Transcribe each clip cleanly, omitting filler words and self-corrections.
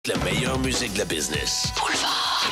La meilleure musique de la business. Boulevard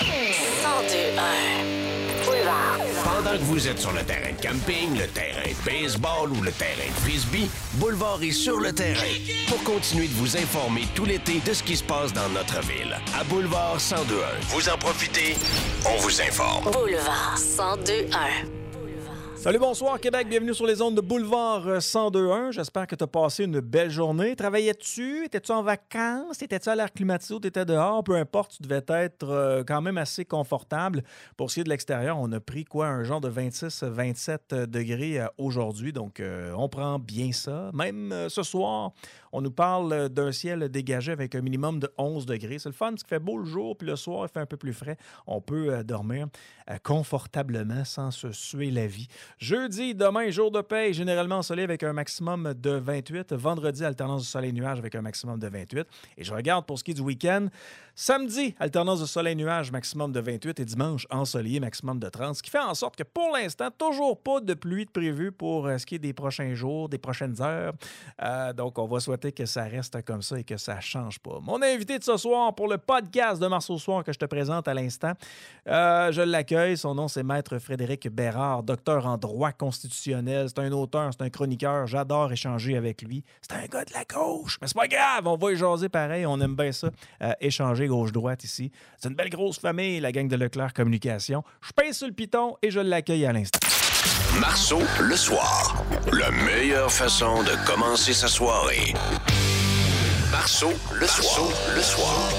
102.1 Boulevard. Pendant que vous êtes sur le terrain de camping, le terrain de baseball ou le terrain de frisbee, Boulevard est sur le terrain pour continuer de vous informer tout l'été de ce qui se passe dans notre ville. À Boulevard 102.1. Vous en profitez, on vous informe. Boulevard 102.1. Salut, bonsoir Québec, bienvenue sur les ondes de Boulevard 102.1. J'espère que tu as passé une belle journée. Travaillais-tu? Étais-tu en vacances? Étais-tu à l'air climatisé ou t'étais dehors? Peu importe, tu devais être quand même assez confortable. Pour ce qui est de l'extérieur, on a pris un genre de 26-27 degrés aujourd'hui, donc on prend bien ça. Même ce soir, on nous parle d'un ciel dégagé avec un minimum de 11 degrés. C'est le fun, parce qu'il fait beau le jour, puis le soir, il fait un peu plus frais. On peut dormir confortablement sans se suer la vie. Jeudi, demain, jour de paye, généralement ensoleillé avec un maximum de 28. Vendredi, alternance de soleil-nuage avec un maximum de 28. Et je regarde pour ce qui est du week-end. Samedi, alternance de soleil-nuage, maximum de 28. Et dimanche, ensoleillé, maximum de 30. Ce qui fait en sorte que pour l'instant, toujours pas de pluie de prévu pour ce qui est des prochains jours, des prochaines heures. Donc, on va souhaiter que ça reste comme ça et que ça ne change pas. Mon invité de ce soir pour le podcast de Mars au soir que je te présente à l'instant, je l'accueille. Son nom, c'est Maître Frédéric Bérard, docteur en droit constitutionnel. C'est un auteur, c'est un chroniqueur. J'adore échanger avec lui. C'est un gars de la gauche, mais c'est pas grave. On va y jaser pareil. On aime bien ça, échanger gauche-droite ici. C'est une belle grosse famille, la gang de Leclerc Communication. Je pince sur le piton et je l'accueille à l'instant. Marceau, le soir. La meilleure façon de commencer sa soirée. Marceau, le soir. Le soir.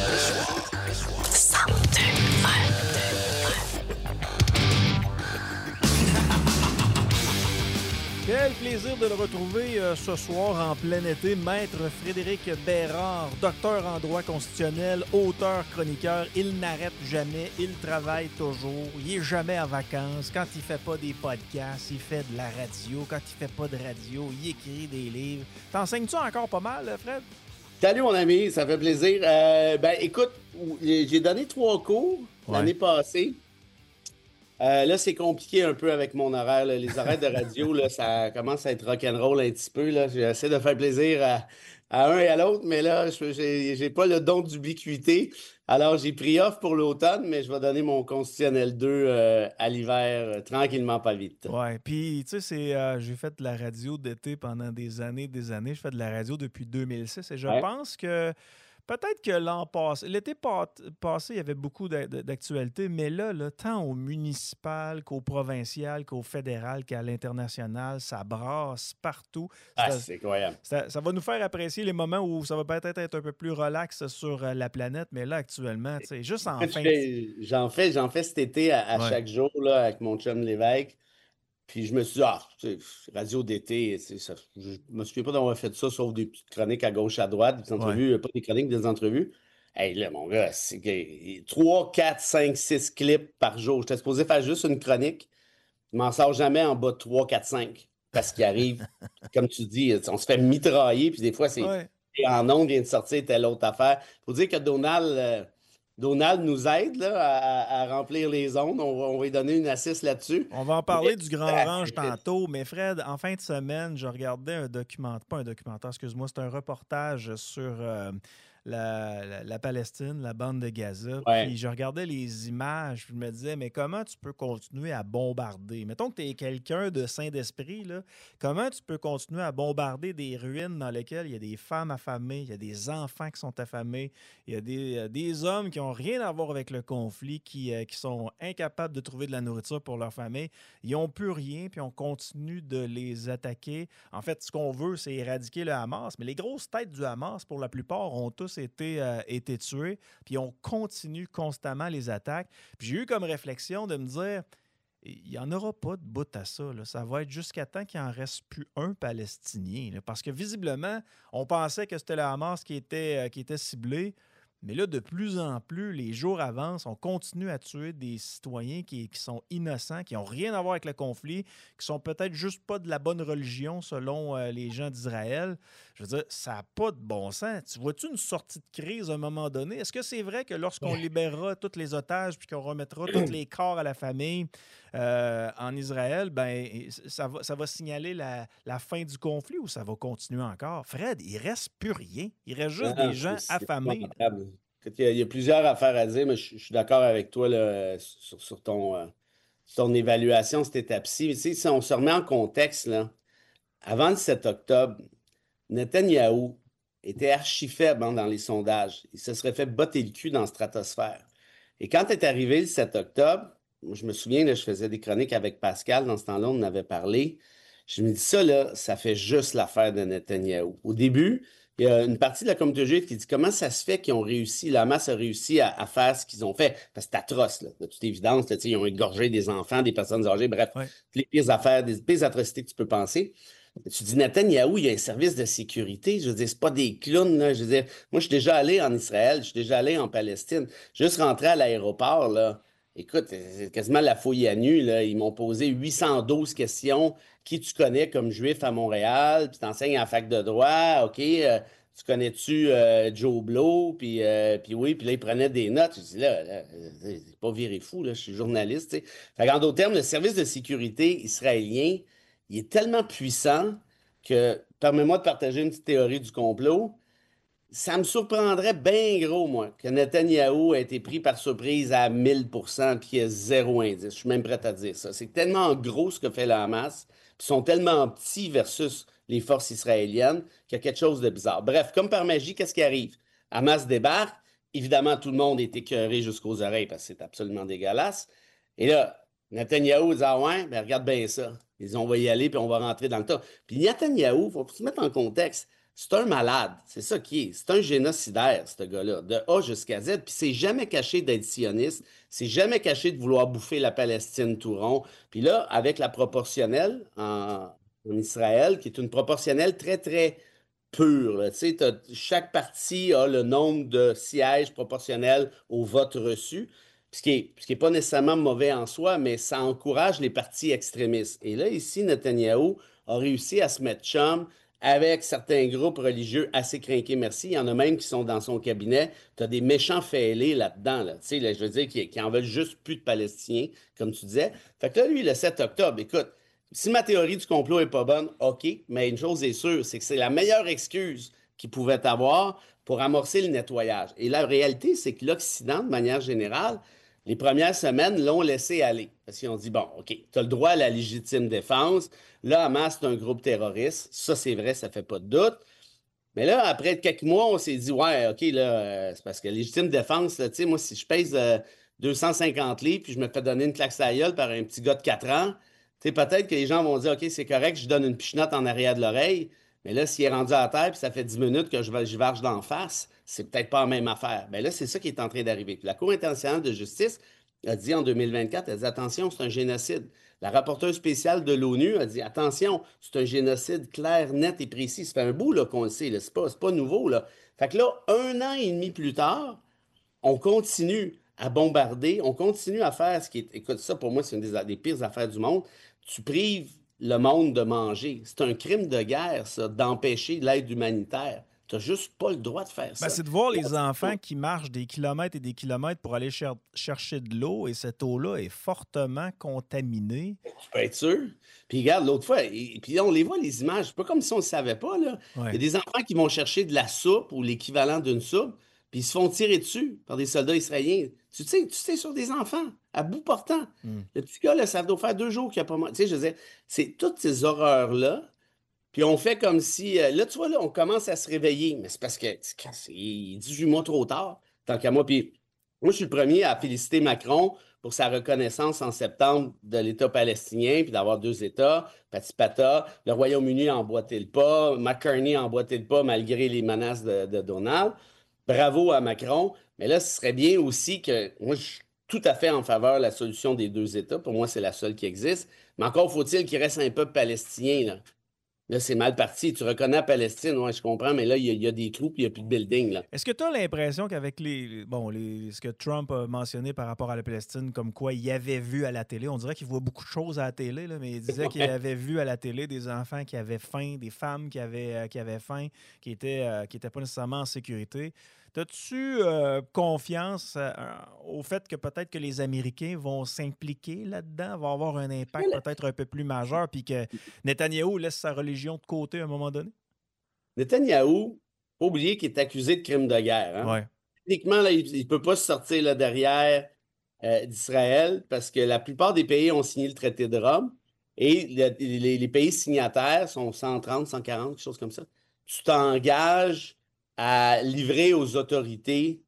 102.1 Quel plaisir de le retrouver ce soir en plein été. Maître Frédéric Bérard, docteur en droit constitutionnel, auteur, chroniqueur. Il n'arrête jamais, il travaille toujours, il n'est jamais en vacances. Quand il fait pas des podcasts, il fait de la radio. Quand il fait pas de radio, il écrit des livres. T'enseignes-tu encore pas mal, Fred? Salut mon ami, ça fait plaisir. Écoute, j'ai donné 3 cours l'année passée. Là, c'est compliqué un peu avec mon horaire. Là. Les horaires de radio, là, ça commence à être rock'n'roll un petit peu. Là. J'essaie de faire plaisir à un et à l'autre, mais là, j'ai pas le don d'ubiquité. Alors, j'ai pris off pour l'automne, mais je vais donner mon Constitutionnel 2 à l'hiver, tranquillement, pas vite. Ouais, puis tu sais, j'ai fait de la radio d'été pendant des années. Je fais de la radio depuis 2006 et je pense que peut-être que l'an passé, l'été passé, il y avait beaucoup d'actualités, mais là, tant au municipal qu'au provincial, qu'au fédéral, qu'à l'international, ça brasse partout. C'est incroyable. Ça va nous faire apprécier les moments où ça va peut-être être un peu plus relax sur la planète, mais là, actuellement, tu sais, juste en fin J'en fais cet été à chaque jour là, avec mon chum Lévesque. Puis je me suis dit, radio d'été, je me souviens pas d'avoir fait ça, sauf des petites chroniques à gauche, à droite, des entrevues, pas des chroniques, des entrevues. Hey, là, mon gars, c'est 3, 4, 5, 6 clips par jour. J'étais supposé faire juste une chronique. Je m'en sors jamais en bas de 3, 4, 5. Parce qu'il arrive, comme tu dis, on se fait mitrailler, puis des fois, c'est en ondes vient de sortir telle autre affaire. Faut dire que Donald nous aide là, à remplir les ondes. On va lui donner une assiste là-dessus. On va en parler du Grand Range tantôt, mais Fred, en fin de semaine, je regardais excuse-moi, c'est un reportage sur la Palestine, la bande de Gaza. Puis je regardais les images, puis je me disais, mais comment tu peux continuer à bombarder? Mettons que tu es quelqu'un de saint d'esprit, là, comment tu peux continuer à bombarder des ruines dans lesquelles il y a des femmes affamées, il y a des enfants qui sont affamés, il y a des hommes qui n'ont rien à voir avec le conflit, qui sont incapables de trouver de la nourriture pour leur famille. Ils n'ont plus rien, puis on continue de les attaquer. En fait, ce qu'on veut, c'est éradiquer le Hamas, mais les grosses têtes du Hamas, pour la plupart, ont tous été tués, puis on continue constamment les attaques. Puis j'ai eu comme réflexion de me dire, il n'y en aura pas de bout à ça. Là. Ça va être jusqu'à temps qu'il n'en reste plus un Palestinien. Là, parce que visiblement, on pensait que c'était le Hamas qui était ciblé. Mais là, de plus en plus, les jours avancent, on continue à tuer des citoyens qui sont innocents, qui n'ont rien à voir avec le conflit, qui sont peut-être juste pas de la bonne religion selon les gens d'Israël. Je veux dire, ça n'a pas de bon sens. Tu vois-tu une sortie de crise à un moment donné? Est-ce que c'est vrai que lorsqu'on libérera tous les otages puis qu'on remettra tous les corps à la famille en Israël, ben ça va signaler la fin du conflit ou ça va continuer encore? Fred, il reste plus rien. Il reste juste des gens affamés. Il y a plusieurs affaires à dire, mais je suis d'accord avec toi là, sur ton évaluation, cette étape-ci. Tu sais, si on se remet en contexte, là, avant le 7 octobre, Netanyahou était archi faible dans les sondages. Il se serait fait botter le cul dans la stratosphère. Et quand est arrivé le 7 octobre, je me souviens, là, je faisais des chroniques avec Pascal, dans ce temps-là, on en avait parlé. Je me dis ça, là, ça fait juste l'affaire de Netanyahou. Au début, il y a une partie de la communauté juive qui dit comment ça se fait qu'ils ont réussi, la Hamas a réussi à faire ce qu'ils ont fait. Parce que c'est atroce, là, de toute évidence. Là, ils ont égorgé des enfants, des personnes âgées, bref, les pires affaires, des pires atrocités que tu peux penser. Tu dis, Netanyahou, il y a un service de sécurité. Je veux dire, c'est pas des clowns, là. Je veux dire, moi, je suis déjà allé en Israël, je suis déjà allé en Palestine. Juste rentré à l'aéroport, là. Écoute, c'est quasiment la fouille à nu, là. Ils m'ont posé 812 questions. Qui tu connais comme juif à Montréal? Puis t'enseignes en fac de droit. OK, tu connais-tu Joe Blow? Puis oui, puis là, ils prenaient des notes. Je dis, là c'est pas viré fou, là. Je suis journaliste, tu sais. Fait qu'en d'autres termes, le service de sécurité israélien, il est tellement puissant que, permets-moi de partager une petite théorie du complot, ça me surprendrait bien gros, moi, que Netanyahou ait été pris par surprise à 1000% puis qu'il y ait zéro indice. Je suis même prêt à dire ça. C'est tellement gros ce que fait la Hamas, puis ils sont tellement petits versus les forces israéliennes qu'il y a quelque chose de bizarre. Bref, comme par magie, qu'est-ce qui arrive? Hamas débarque. Évidemment, tout le monde est écœuré jusqu'aux oreilles parce que c'est absolument dégueulasse. Et là, Netanyahou dit, ah ouais, ben regarde bien ça. Ils disent, on va y aller, puis on va rentrer dans le tas. Puis Netanyahou, il faut se mettre en contexte, c'est un malade. C'est ça qui est. C'est un génocidaire, ce gars-là, de A jusqu'à Z. Puis c'est jamais caché d'être sioniste. C'est jamais caché de vouloir bouffer la Palestine tout rond. Puis là, avec la proportionnelle en Israël, qui est une proportionnelle très, très pure, là. Tu sais, chaque parti a le nombre de sièges proportionnels au vote reçu. Ce qui est pas nécessairement mauvais en soi, mais ça encourage les partis extrémistes. Et là, ici, Netanyahou a réussi à se mettre chum avec certains groupes religieux assez crinqués, merci. Il y en a même qui sont dans son cabinet. Tu as des méchants fêlés là-dedans, là. Tu sais, là, je veux dire, qui en veulent juste plus de Palestiniens, comme tu disais. Fait que là, lui, le 7 octobre, écoute, si ma théorie du complot est pas bonne, OK, mais une chose est sûre, c'est que c'est la meilleure excuse qu'il pouvait avoir pour amorcer le nettoyage. Et la réalité, c'est que l'Occident, de manière générale, les premières semaines l'ont laissé aller. Parce qu'ils ont dit, bon, OK, tu as le droit à la légitime défense. Là, Hamas, c'est un groupe terroriste. Ça, c'est vrai, ça fait pas de doute. Mais là, après quelques mois, on s'est dit, ouais, OK, là, c'est parce que légitime défense, tu sais, moi, si je pèse 250 livres puis je me fais donner une claque à la gueule par un petit gars de 4 ans, tu sais, peut-être que les gens vont dire, OK, c'est correct, je donne une pichenotte en arrière de l'oreille. Mais là, s'il est rendu à terre puis ça fait 10 minutes que je varge d'en face, c'est peut-être pas la même affaire. Bien là, c'est ça qui est en train d'arriver. Puis la Cour internationale de justice a dit en 2024, elle a dit attention, c'est un génocide. La rapporteure spéciale de l'ONU a dit attention, c'est un génocide clair, net et précis. Ça fait un bout qu'on le sait, c'est pas nouveau. Là. Fait que là, 1 an et demi plus tard, on continue à bombarder, on continue à faire ce qui est. Écoute, ça pour moi, c'est une des pires affaires du monde. Tu prives le monde de manger. C'est un crime de guerre, ça, d'empêcher l'aide humanitaire. Tu n'as juste pas le droit de faire ça. C'est de voir les enfants qui marchent des kilomètres et des kilomètres pour aller chercher de l'eau et cette eau-là est fortement contaminée. Tu peux être sûr. Puis regarde, l'autre fois, puis on les voit, les images, c'est pas comme si on ne le savait pas. Là. Ouais. Il y a des enfants qui vont chercher de la soupe ou l'équivalent d'une soupe, puis ils se font tirer dessus par des soldats israéliens. Tu sais, sur des enfants, à bout portant. Le petit gars, là, ça doit faire 2 jours qu'il n'a pas mangé. Tu sais, je veux dire, c'est toutes ces horreurs-là. Puis on fait comme si... là, tu vois, là, on commence à se réveiller. Mais c'est parce que c'est 18 mois trop tard, tant qu'à moi. Puis moi, je suis le premier à féliciter Macron pour sa reconnaissance en septembre de l'État palestinien, puis d'avoir 2 États, patipata. Le Royaume-Uni a emboîté le pas. McCartney a emboîté le pas malgré les menaces de Donald. Bravo à Macron. Mais là, ce serait bien aussi que... Moi, je suis tout à fait en faveur de la solution des 2 États. Pour moi, c'est la seule qui existe. Mais encore faut-il qu'il reste un peuple palestinien, là. Là, c'est mal parti. Tu reconnais la Palestine, oui, je comprends, mais là, il y a des trous et il n'y a plus de building. Là. Est-ce que tu as l'impression qu'avec ce que Trump a mentionné par rapport à la Palestine, comme quoi il avait vu à la télé, on dirait qu'il voit beaucoup de choses à la télé, là, mais il disait qu'il avait vu à la télé des enfants qui avaient faim, des femmes qui avaient faim, qui étaient pas nécessairement en sécurité. As-tu confiance au fait que peut-être que les Américains vont s'impliquer là-dedans, vont avoir un impact peut-être un peu plus majeur, puis que Netanyahou laisse sa religion de côté à un moment donné? Netanyahou, pas oublier qu'il est accusé de crime de guerre. Hein? Ouais. techniquement, là, il ne peut pas se sortir là, derrière d'Israël parce que la plupart des pays ont signé le traité de Rome et les pays signataires sont 130, 140, quelque chose comme ça. Tu t'engages à livrer aux autorités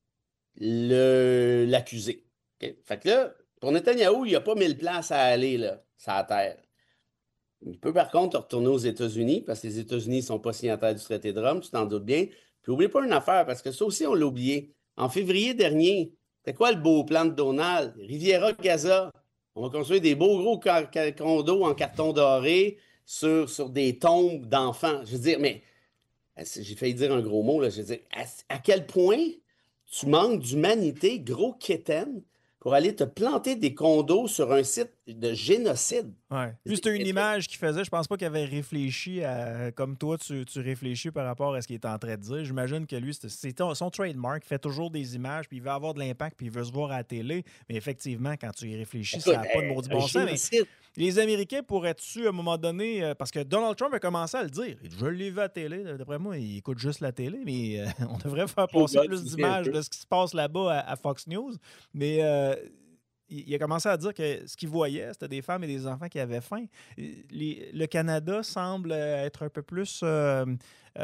l'accusé. Okay? Fait que là, pour Netanyahou, il n'y a pas 1000 places à aller là, sur la terre. Il peut par contre retourner aux États-Unis parce que les États-Unis ne sont pas signataires du traité de Rome, tu t'en doutes bien. Puis n'oublie pas une affaire parce que ça aussi, on l'a oublié. En février dernier, c'était quoi le beau plan de Donald? Riviera Gaza. On va construire des beaux gros condos en carton doré sur des tombes d'enfants. Je veux dire, mais j'ai failli dire un gros mot, là. Je veux dire, à quel point tu manques d'humanité, gros quétaine, pour aller te planter des condos sur un site de génocide. Ouais. Puis c'était une image qu'il faisait. Je pense pas qu'il avait réfléchi à, comme toi, tu réfléchis par rapport à ce qu'il est en train de dire. J'imagine que lui, c'est son trademark. Il fait toujours des images, puis il veut avoir de l'impact, puis il veut se voir à la télé. Mais effectivement, quand tu y réfléchis, ça n'a pas de maudit bon sens. Mais les Américains pourraient-tu, à un moment donné, parce que Donald Trump a commencé à le dire. Je l'ai vu à la télé. D'après moi, il écoute juste la télé, mais on devrait faire passer plus d'images de ce qui se passe là-bas à Fox News. Mais il a commencé à dire que ce qu'il voyait, c'était des femmes et des enfants qui avaient faim. Le Canada semble être un peu plus, je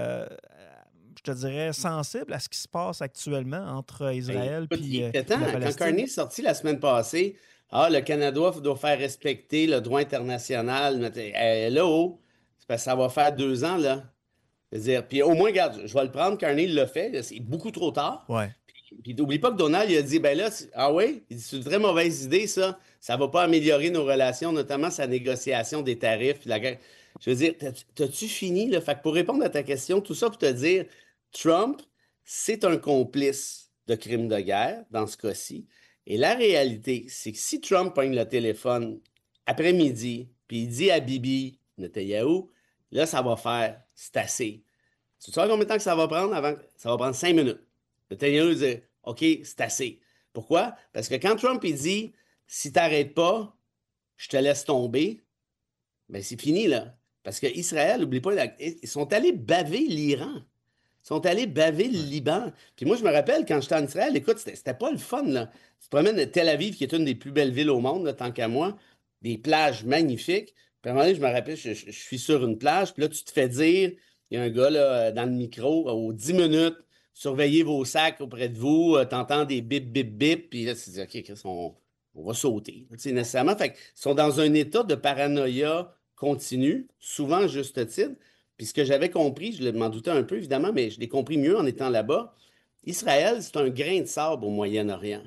te dirais, sensible à ce qui se passe actuellement entre Israël et la Palestine. Quand Carney est sorti la semaine passée, le Canada doit faire respecter le droit international. Là-haut, c'est parce que ça va faire 2 ans, là. C'est-à-dire, puis au moins, regarde, je vais le prendre, Carney l'a fait, c'est beaucoup trop tard. Ouais. Puis n'oublie pas que Donald, il a dit, ben là, oui, c'est une très mauvaise idée, ça. Ça ne va pas améliorer nos relations, notamment sa négociation des tarifs. La guerre. Je veux dire, t'as-tu fini, là? Fait que pour répondre à ta question, tout ça pour te dire, Trump, c'est un complice de crimes de guerre, dans ce cas-ci. Et la réalité, c'est que si Trump pogne le téléphone après-midi, puis il dit à Bibi Netanyahou, là, ça va faire, c'est assez. Tu sais combien de temps que ça va prendre avant? Ça va prendre 5 minutes. Netanyahou dit, OK, c'est assez. Pourquoi? Parce que quand Trump il dit, si tu n'arrêtes pas, je te laisse tomber, bien, c'est fini, là. Parce qu'Israël, n'oublie pas, ils sont allés baver l'Iran. Ils sont allés baver le Liban. Puis moi, je me rappelle, quand j'étais en Israël, écoute, c'était pas le fun, là. Tu te promènes de Tel Aviv, qui est une des plus belles villes au monde, là, tant qu'à moi, des plages magnifiques. Puis à un moment donné, je me rappelle, je suis sur une plage, puis là, tu te fais dire, il y a un gars, là, dans le micro, aux 10 minutes, surveillez vos sacs auprès de vous, t'entends des bip, bip, bip, puis là, tu te dis, OK, Chris, on va sauter. Tu sais, nécessairement, fait qu'ils sont dans un état de paranoïa continu, souvent à juste titre. Puis ce que j'avais compris, je m'en doutais un peu, évidemment, mais je l'ai compris mieux en étant là-bas. Israël, c'est un grain de sable au Moyen-Orient.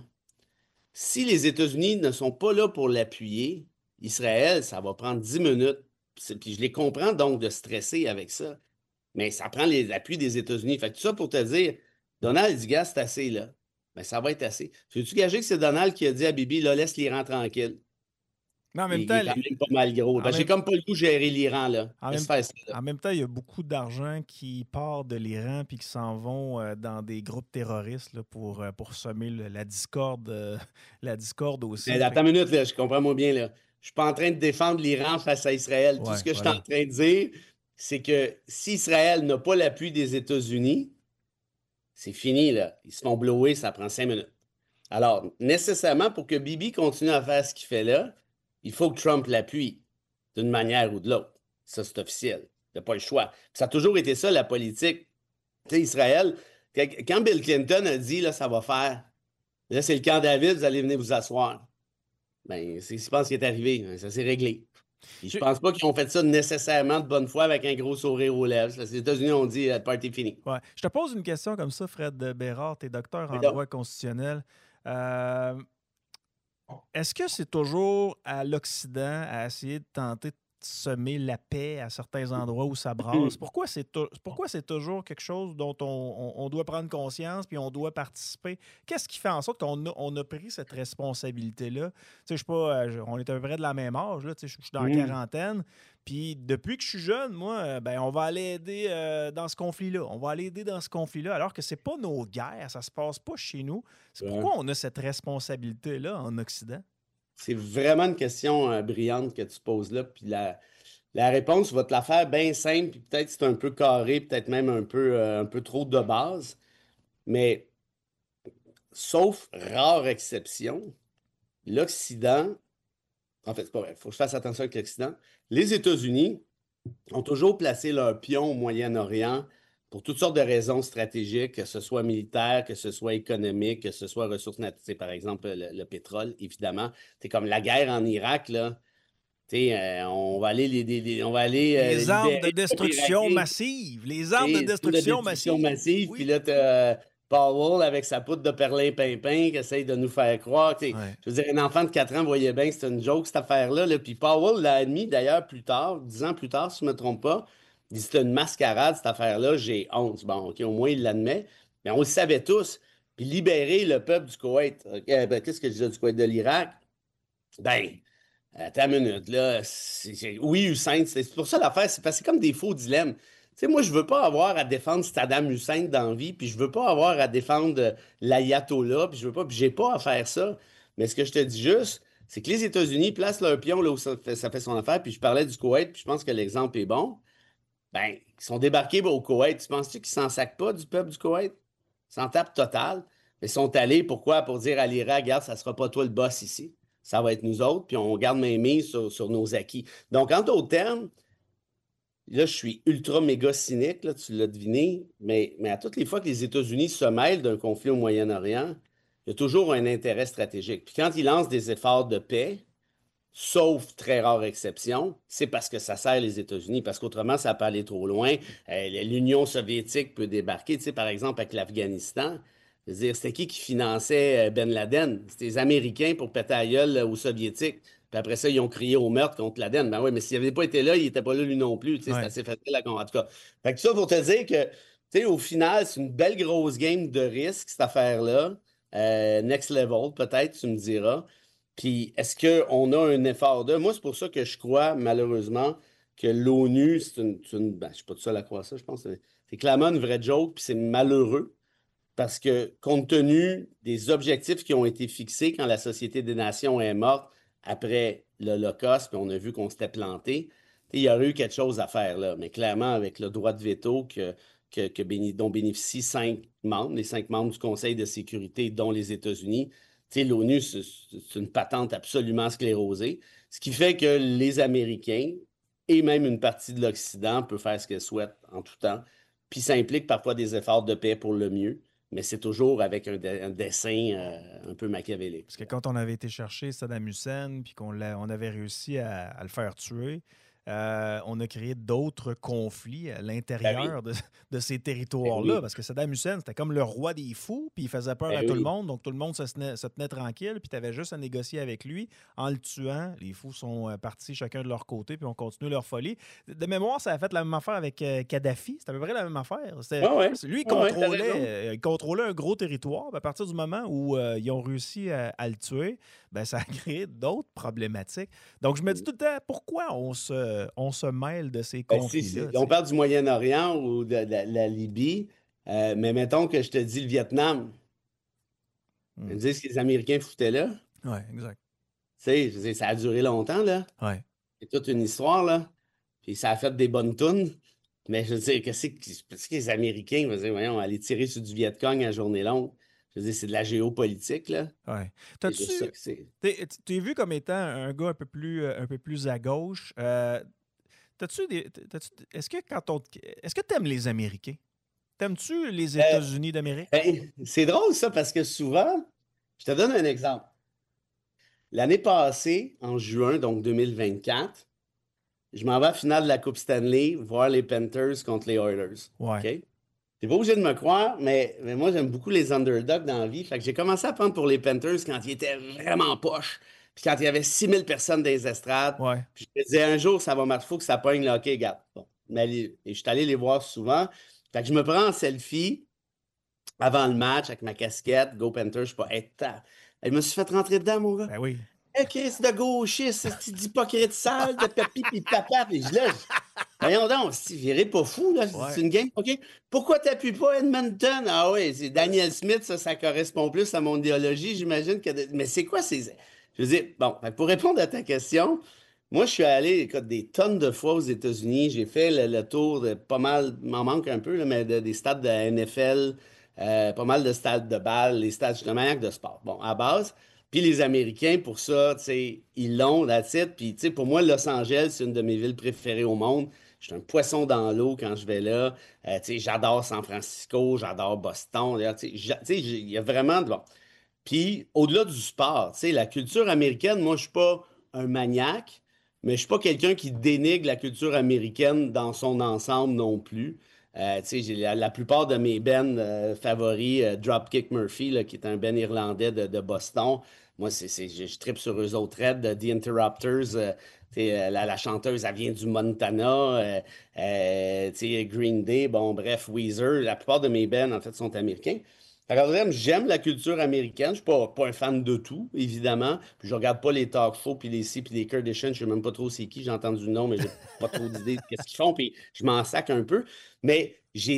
Si les États-Unis ne sont pas là pour l'appuyer, Israël, ça va prendre 10 minutes. Puis je les comprends donc de stresser avec ça. Mais ça prend l'appui des États-Unis. Fait que tout ça pour te dire, Donald dit, gars, c'est assez, là. Ben, ça va être assez. Veux-tu gager que c'est Donald qui a dit à Bibi, là, laisse l'Iran tranquille? Mais en même temps, il est quand même pas mal gros. J'ai comme pas le goût de gérer l'Iran, là. En même temps, il y a beaucoup d'argent qui part de l'Iran puis qui s'en vont dans des groupes terroristes là, pour semer la discorde, la discorde aussi. Mais attends une minute, là, je comprends-moi bien, là. Je suis pas en train de défendre l'Iran face à Israël. Tout ce que je suis en train de dire, c'est que si Israël n'a pas l'appui des États-Unis, c'est fini, là. Ils se font blower, ça prend 5 minutes. Alors, nécessairement, pour que Bibi continue à faire ce qu'il fait là, il faut que Trump l'appuie d'une manière ou de l'autre. Ça, c'est officiel. Il n'a pas le choix. Puis ça a toujours été ça, la politique. Tu sais, Israël, quand Bill Clinton a dit, là, ça va faire, là, c'est le camp David, vous allez venir vous asseoir. Bien, c'est ce que je pense qui est arrivé. Ça s'est réglé. Puis je pense pas qu'ils ont fait ça nécessairement de bonne foi avec un gros sourire aux lèvres. Les États-Unis ont dit, le party est fini. Ouais. Je te pose une question comme ça, Fred Bérard, tu es docteur en droit constitutionnel. Est-ce que c'est toujours à l'Occident à essayer de tenter de semer la paix à certains endroits où ça brasse? Pourquoi c'est toujours quelque chose dont on doit prendre conscience puis on doit participer? Qu'est-ce qui fait en sorte qu'on a pris cette responsabilité-là? Tu sais, je sais pas, on est à peu près de la même âge, là, tu sais, je suis dans la quarantaine. Puis depuis que je suis jeune, moi, on va aller aider dans ce conflit-là. On va aller aider dans ce conflit-là, alors que c'est pas nos guerres, ça se passe pas chez nous. C'est pourquoi on a cette responsabilité-là en Occident? C'est vraiment une question brillante que tu poses là. Puis la réponse va te la faire bien simple, puis peut-être c'est un peu carré, peut-être même un peu trop de base. Mais sauf rare exception, l'Occident, en fait, c'est pas vrai, il faut que je fasse attention avec l'Occident, les États-Unis ont toujours placé leur pion au Moyen-Orient pour toutes sortes de raisons stratégiques, que ce soit militaire, que ce soit économique, que ce soit ressources naturelles, par exemple le pétrole, évidemment. C'est comme la guerre en Irak, là. On va aller, on va aller Les armes de libérer destruction massive. Les armes de destruction massive. Oui. Puis là, tu as Powell avec sa poudre de perlimpinpin qui essaye de nous faire croire. Ouais. Je veux dire, un enfant de 4 ans voyait bien que c'était une joke, cette affaire-là. Là. Puis Powell l'a admis d'ailleurs plus tard, 10 ans plus tard, si je ne me trompe pas. Il dit c'était une mascarade, cette affaire-là. J'ai honte. Bon, OK, au moins, il l'admet. Mais on le savait tous. Puis libérer le peuple du Koweït. Qu'est-ce que je disais du Koweït de l'Irak? Ben. Attends une minute, là. Oui, Hussein, c'est pour ça l'affaire, c'est parce que c'est comme des faux dilemmes. Tu sais, moi, je veux pas avoir à défendre Saddam Hussein dans la vie, puis je veux pas avoir à défendre l'ayatollah, puis je veux pas, puis j'ai pas à faire ça. Mais ce que je te dis juste, c'est que les États-Unis placent leur pion là où ça fait son affaire, puis je parlais du Koweït, puis je pense que l'exemple est bon. Ben, ils sont débarqués au Koweït. Tu penses-tu qu'ils s'en sacent pas du peuple du Koweït? Ils s'en tapent total. Mais ils sont allés, pourquoi? Pour dire à l'Irak, regarde, ça sera pas toi le boss ici. Ça va être nous autres, puis on garde main mise sur nos acquis. Donc, en d'autres termes, là, je suis ultra méga cynique, là, tu l'as deviné, mais à toutes les fois que les États-Unis se mêlent d'un conflit au Moyen-Orient, il y a toujours un intérêt stratégique. Puis quand ils lancent des efforts de paix, sauf très rare exception, c'est parce que ça sert les États-Unis, parce qu'autrement, ça peut aller trop loin. L'Union soviétique peut débarquer, tu sais, par exemple, avec l'Afghanistan. C'est-à-dire, c'était qui finançait Ben Laden? C'était les Américains pour péter la gueule aux Soviétiques. Puis après ça, ils ont crié au meurtre contre Laden. Ben oui, mais s'il n'avait pas été là, il n'était pas là lui non plus. Tu sais, c'est assez facile à comprendre. En tout cas, fait que ça pour te dire que, tu sais, au final, c'est une belle grosse game de risque, cette affaire-là. Next level, peut-être, tu me diras. Puis, est-ce qu'on a un effort de... Moi, c'est pour ça que je crois, malheureusement, que l'ONU, c'est une... Ben, je ne suis pas tout seul à croire ça, je pense. C'est clairement une vraie joke, puis c'est malheureux. Parce que, compte tenu des objectifs qui ont été fixés quand la Société des Nations est morte après l'Holocauste, puis on a vu qu'on s'était planté, il y aurait eu quelque chose à faire là. Mais clairement, avec le droit de veto dont bénéficient 5 membres, les 5 membres du Conseil de sécurité, dont les États-Unis, l'ONU, c'est une patente absolument sclérosée. Ce qui fait que les Américains et même une partie de l'Occident peut faire ce qu'elle souhaite en tout temps. Puis ça implique parfois des efforts de paix pour le mieux. Mais c'est toujours avec un dessin un peu machiavélique. Parce que quand on avait été chercher Saddam Hussein puis on avait réussi à le faire tuer, on a créé d'autres conflits à l'intérieur de ces territoires-là. Parce que Saddam Hussein, c'était comme le roi des fous, puis il faisait peur à tout le monde. Donc, tout le monde se tenait tranquille, puis tu avais juste à négocier avec lui. En le tuant, les fous sont partis chacun de leur côté, puis ont continué leur folie. De mémoire, ça a fait la même affaire avec Kadhafi. C'était à peu près la même affaire. Lui, il contrôlait un gros territoire. À partir du moment où ils ont réussi à le tuer, ben, ça a créé d'autres problématiques. Donc, je me dis tout le temps, pourquoi on se mêle de ces conflits-là? On parle du Moyen-Orient ou de la Libye, mais mettons que je te dis le Vietnam. Tu me dis ce que les Américains foutaient là? Oui, exact. Tu sais, ça a duré longtemps, là. Oui. C'est toute une histoire, là. Puis ça a fait des bonnes tounes. Mais je veux dire, qu'est-ce que les Américains, voyons, aller tirer sur du Viet Cong à journée longue? Je veux dire, c'est de la géopolitique, là. Oui. T'es vu comme étant un gars un peu plus à gauche. Est-ce que t'aimes les Américains? T'aimes-tu les États-Unis d'Amérique? C'est drôle, ça, parce que souvent, je te donne un exemple. L'année passée, en juin, donc 2024, je m'en vais à la finale de la Coupe Stanley voir les Panthers contre les Oilers. Ouais. Okay? T'es pas obligé de me croire, mais moi, j'aime beaucoup les underdogs dans la vie. Fait que j'ai commencé à prendre pour les Panthers quand ils étaient vraiment poches. Puis quand il y avait 6000 personnes dans les estrades. Ouais. Puis je me disais, un jour, ça va marcher, il faut que ça pogne là. OK, regarde. Bon. Et je suis allé les voir souvent. Fait que je me prends en selfie avant le match avec ma casquette. Go Panthers, je sais pas. Je me suis fait rentrer dedans, mon gars. Ben oui. Chris de gauchiste, c'est hypocrite sale, de papi pis de papa. Puis je lève. Voyons donc, c'est viré pas fou, là. Ouais. C'est une game. OK. Pourquoi t'appuies pas Edmonton? Ah oui, c'est Daniel Smith, ça correspond plus à mon idéologie, j'imagine. Mais c'est quoi ces. Je veux dire, bon, pour répondre à ta question, moi, je suis allé écoute, des tonnes de fois aux États-Unis. J'ai fait le tour de pas mal, il m'en manque un peu, là, mais des stades de la NFL, pas mal de stades de balle, les stades, je suis un maniaque de sport. Bon, à base. Puis les Américains, pour ça, tu sais, ils l'ont, that's it. Puis, tu sais, pour moi, Los Angeles, c'est une de mes villes préférées au monde. Je suis un poisson dans l'eau quand je vais là. Tu sais, j'adore San Francisco, j'adore Boston. D'ailleurs, tu sais, il y a vraiment... Bon. Puis, au-delà du sport, tu sais, la culture américaine, moi, je suis pas un maniaque, mais je suis pas quelqu'un qui dénigre la culture américaine dans son ensemble non plus. Tu sais, j'ai la plupart de mes bands favoris, Dropkick Murphy, là, qui est un band irlandais de Boston. Moi, je trippe sur eux autres raids, The Interrupters. Tu sais, la chanteuse, elle vient du Montana. Tu sais, Green Day, bon, bref, Weezer. La plupart de mes bands, en fait, sont américains. Fait qu'en vrai, j'aime la culture américaine. Je suis pas un fan de tout, évidemment. Puis je regarde pas les talk shows, puis les puis les Kardashians. Je sais même pas trop c'est qui. J'ai entendu le nom, mais j'ai pas trop d'idée de qu'est-ce qu'ils font. Puis je m'en sac un peu. Mais j'ai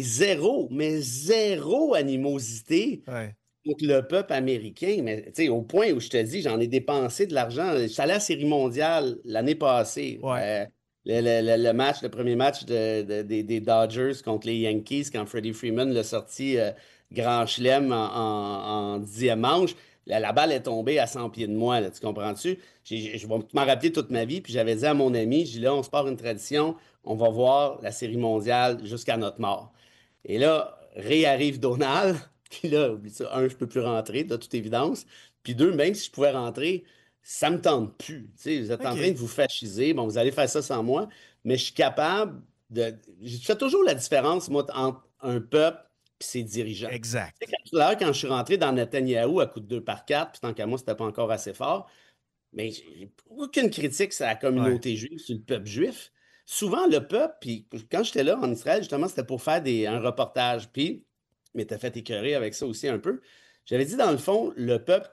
zéro animosité Ouais. contre le peuple américain. Mais tu sais, au point où je te dis, j'en ai dépensé de l'argent. Je suis allé à la Série mondiale l'année passée. Ouais. Le premier match des Dodgers contre les Yankees, quand Freddie Freeman l'a sorti grand chelem en 10e manche, la balle est tombée à 100 pieds de moi, là, tu comprends-tu? Je vais m'en rappeler toute ma vie, puis j'avais dit à mon ami, j'ai dit là, on se part une tradition, on va voir la Série mondiale jusqu'à notre mort. Et là, réarrive Donald, puis là, oublie ça, un, je peux plus rentrer, de toute évidence, puis deux, même si je pouvais rentrer, ça me tente plus. Tu sais, vous êtes en train de vous fasciser. Bon, vous allez faire ça sans moi, mais je suis capable de. Je fais toujours la différence, moi, entre un peuple et ses dirigeants. Exact. Tu sais, tout à l'heure, quand je suis rentré dans Netanyahou à coup de 2 par 4, puis tant qu'à moi, c'était pas encore assez fort, mais j'ai aucune critique sur la communauté juive, sur le peuple juif. Souvent, le peuple, puis quand j'étais là en Israël, justement, c'était pour faire un reportage, puis je m'étais fait écœurer avec ça aussi un peu. J'avais dit, dans le fond, le peuple